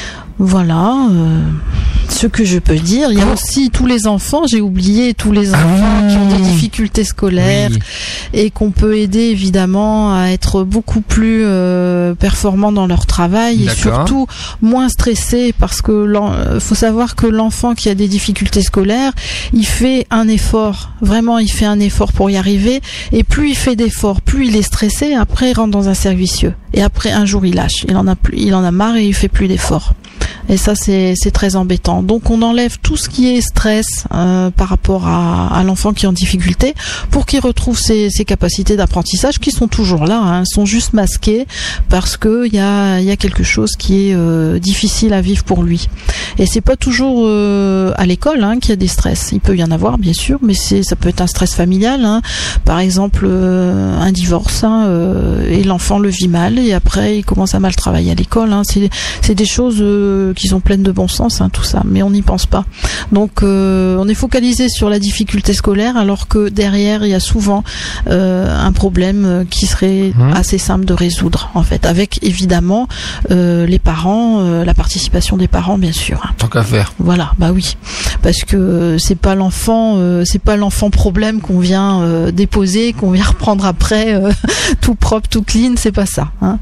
Voilà euh, ce que je peux dire. Il y a aussi tous les enfants, j'ai oublié tous les enfants ah, qui ont des difficultés scolaires oui. et qu'on peut aider évidemment à être beaucoup plus euh, performants dans leur travail et surtout moins stressés, parce que il faut savoir que l'enfant qui a des difficultés scolaires, il fait un effort, vraiment il fait un effort pour y arriver, et plus il fait d'efforts, plus il est stressé, après il rentre dans un cercle vicieux et après un jour il lâche, il en a plus, il en a marre et il fait plus d'efforts. Et ça c'est c'est très embêtant. Donc on enlève tout ce qui est stress euh, par rapport à, à l'enfant qui est en difficulté pour qu'il retrouve ses, ses capacités d'apprentissage qui sont toujours là, hein, sont juste masquées parce que il y a il y a quelque chose qui est euh, difficile à vivre pour lui. Et c'est pas toujours euh, à l'école hein, qu'il y a des stress. Il peut y en avoir bien sûr, mais c'est ça peut être un stress familial. Hein. Par exemple euh, un divorce hein, euh, et l'enfant le vit mal et après il commence à mal travailler à l'école. Hein. C'est c'est des choses euh, qui sont pleines de bon sens, hein, tout ça, mais on n'y pense pas. Donc euh, on est focalisé sur la difficulté scolaire alors que derrière il y a souvent euh, un problème qui serait mmh. assez simple de résoudre en fait, avec évidemment euh, les parents, euh, la participation des parents bien sûr. Tant qu'à faire. Voilà, bah oui, parce que c'est pas l'enfant, euh, c'est pas l'enfant problème qu'on vient euh, déposer, qu'on vient reprendre après euh, tout propre, tout clean, c'est pas ça. Hein.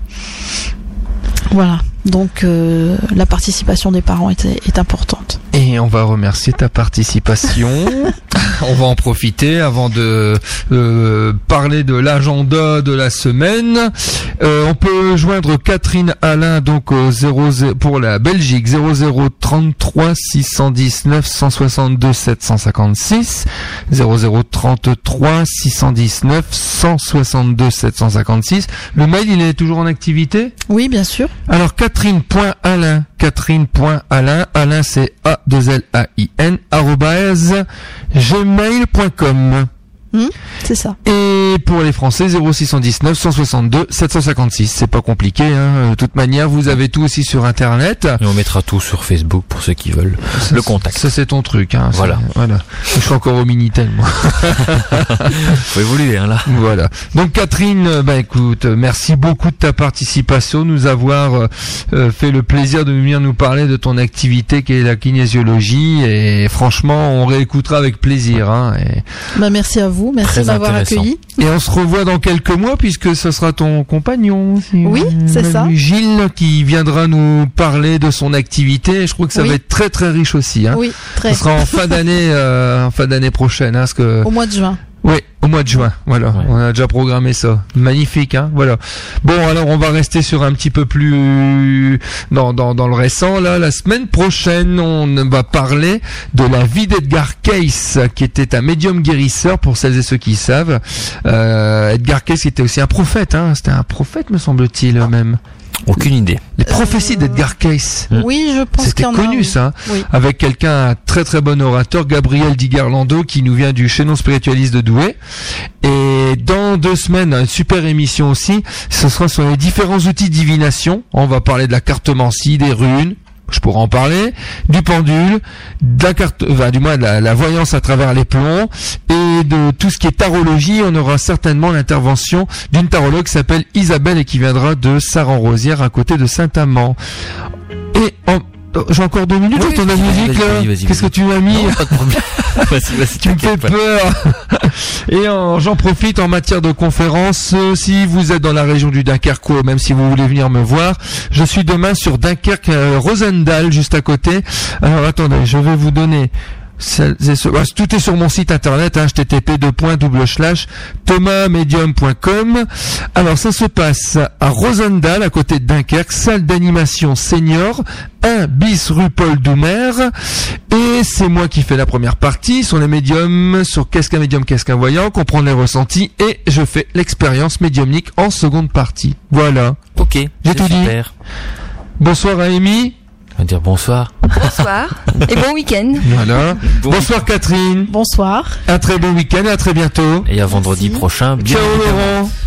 Voilà. Donc euh, la participation des parents est, est importante. Et on va remercier ta participation. On va en profiter avant de euh, parler de l'agenda de la semaine. Euh, on peut joindre Catherine Alain donc au zéro zéro pour la Belgique zéro zéro trente-trois six cent dix-neuf cent soixante-deux sept cent cinquante-six zéro zéro trente-trois six cent dix-neuf cent soixante-deux sept cent cinquante-six. Le mail il est toujours en activité ? Oui, bien sûr. Alors Catherine.Alain, Catherine.Alain, Alain c'est A deux L A I N, arrobase, gmail point com. Mmh, c'est ça. Et pour les Français, zéro six cent dix-neuf cent soixante-deux sept cent cinquante-six. C'est pas compliqué, hein. De toute manière, vous avez tout aussi sur Internet. Et on mettra tout sur Facebook pour ceux qui veulent ça, le contact. Ça, c'est ton truc, hein. Voilà. Voilà. Je suis encore au Minitel, moi. Faut évoluer, hein, là. Voilà. Donc, Catherine, bah, écoute, merci beaucoup de ta participation, nous avoir euh, fait le plaisir de venir nous parler de ton activité qui est la kinésiologie. Et franchement, on réécoutera avec plaisir, hein. Et... Bah, merci à vous. Merci de m'avoir accueilli. Et on se revoit dans quelques mois puisque ce sera ton compagnon. Oui, c'est ça. Gilles qui viendra nous parler de son activité. Je crois que ça oui. va être très très riche aussi. Hein. Oui, très. Ce sera en fin d'année, euh, en fin d'année prochaine, hein, parce que. Au mois de juin. Oui, au mois de juin, voilà, ouais. On a déjà programmé ça. Magnifique, hein, voilà. Bon, alors on va rester sur un petit peu plus dans dans dans le récent là. La semaine prochaine, on va parler de la vie d'Edgar Cayce, qui était un médium guérisseur pour celles et ceux qui savent. Euh, Edgar Cayce était aussi un prophète, hein. C'était un prophète, me semble-t-il même. Aucune idée. Les prophéties d'Edgar Cayce. Oui, je pense qu'il y C'était en a. connu oui. ça, Oui. avec quelqu'un, un très très bon orateur, Gabriel Di Garlando, qui nous vient du chaînon spiritualiste de Douai. Et dans deux semaines, une super émission aussi, ce sera sur les différents outils de divination. On va parler de la cartomancie, des runes, je pourrais en parler, du pendule, de la carte, enfin, du moins de la, la voyance à travers les plombs, et de tout ce qui est tarologie. On aura certainement l'intervention d'une tarologue qui s'appelle Isabelle et qui viendra de Saran-Rosière à côté de Saint-Amand. Et en, j'ai encore deux minutes Oui, dans ton vas-y, musique vas-y, là. vas-y, vas-y, Qu'est-ce que vas-y. tu m'as mis? Non, pas de problème. Vas-y, vas-y, Tu me fais t'inquiète pas. peur. Et en- j'en profite en matière de conférence. euh, si vous êtes dans la région du Dunkerquois, même si vous voulez venir me voir, je suis demain sur Dunkerque, euh, Rosendal, juste à côté. Alors attendez, je vais vous donner. celles et ceux- bah, tout est sur mon site internet, hein, h t t p deux points double slash thomas medium point com. Alors ça se passe à Rosendal, à côté de Dunkerque, salle d'animation senior, un bis rue Paul Doumer. Et c'est moi qui fais la première partie sur les médiums, sur qu'est-ce qu'un médium, qu'est-ce qu'un voyant, comprendre les ressentis, et je fais l'expérience médiumnique en seconde partie. Voilà. Ok, c'est tout dit. super. Bonsoir à Amy. On va dire bonsoir. Bonsoir et bon week-end. Voilà. Bon. Bonsoir Catherine. Bonsoir. Un très bon week-end et à très bientôt. Et à vendredi Merci. prochain. bien Ciao évidemment. Laurent.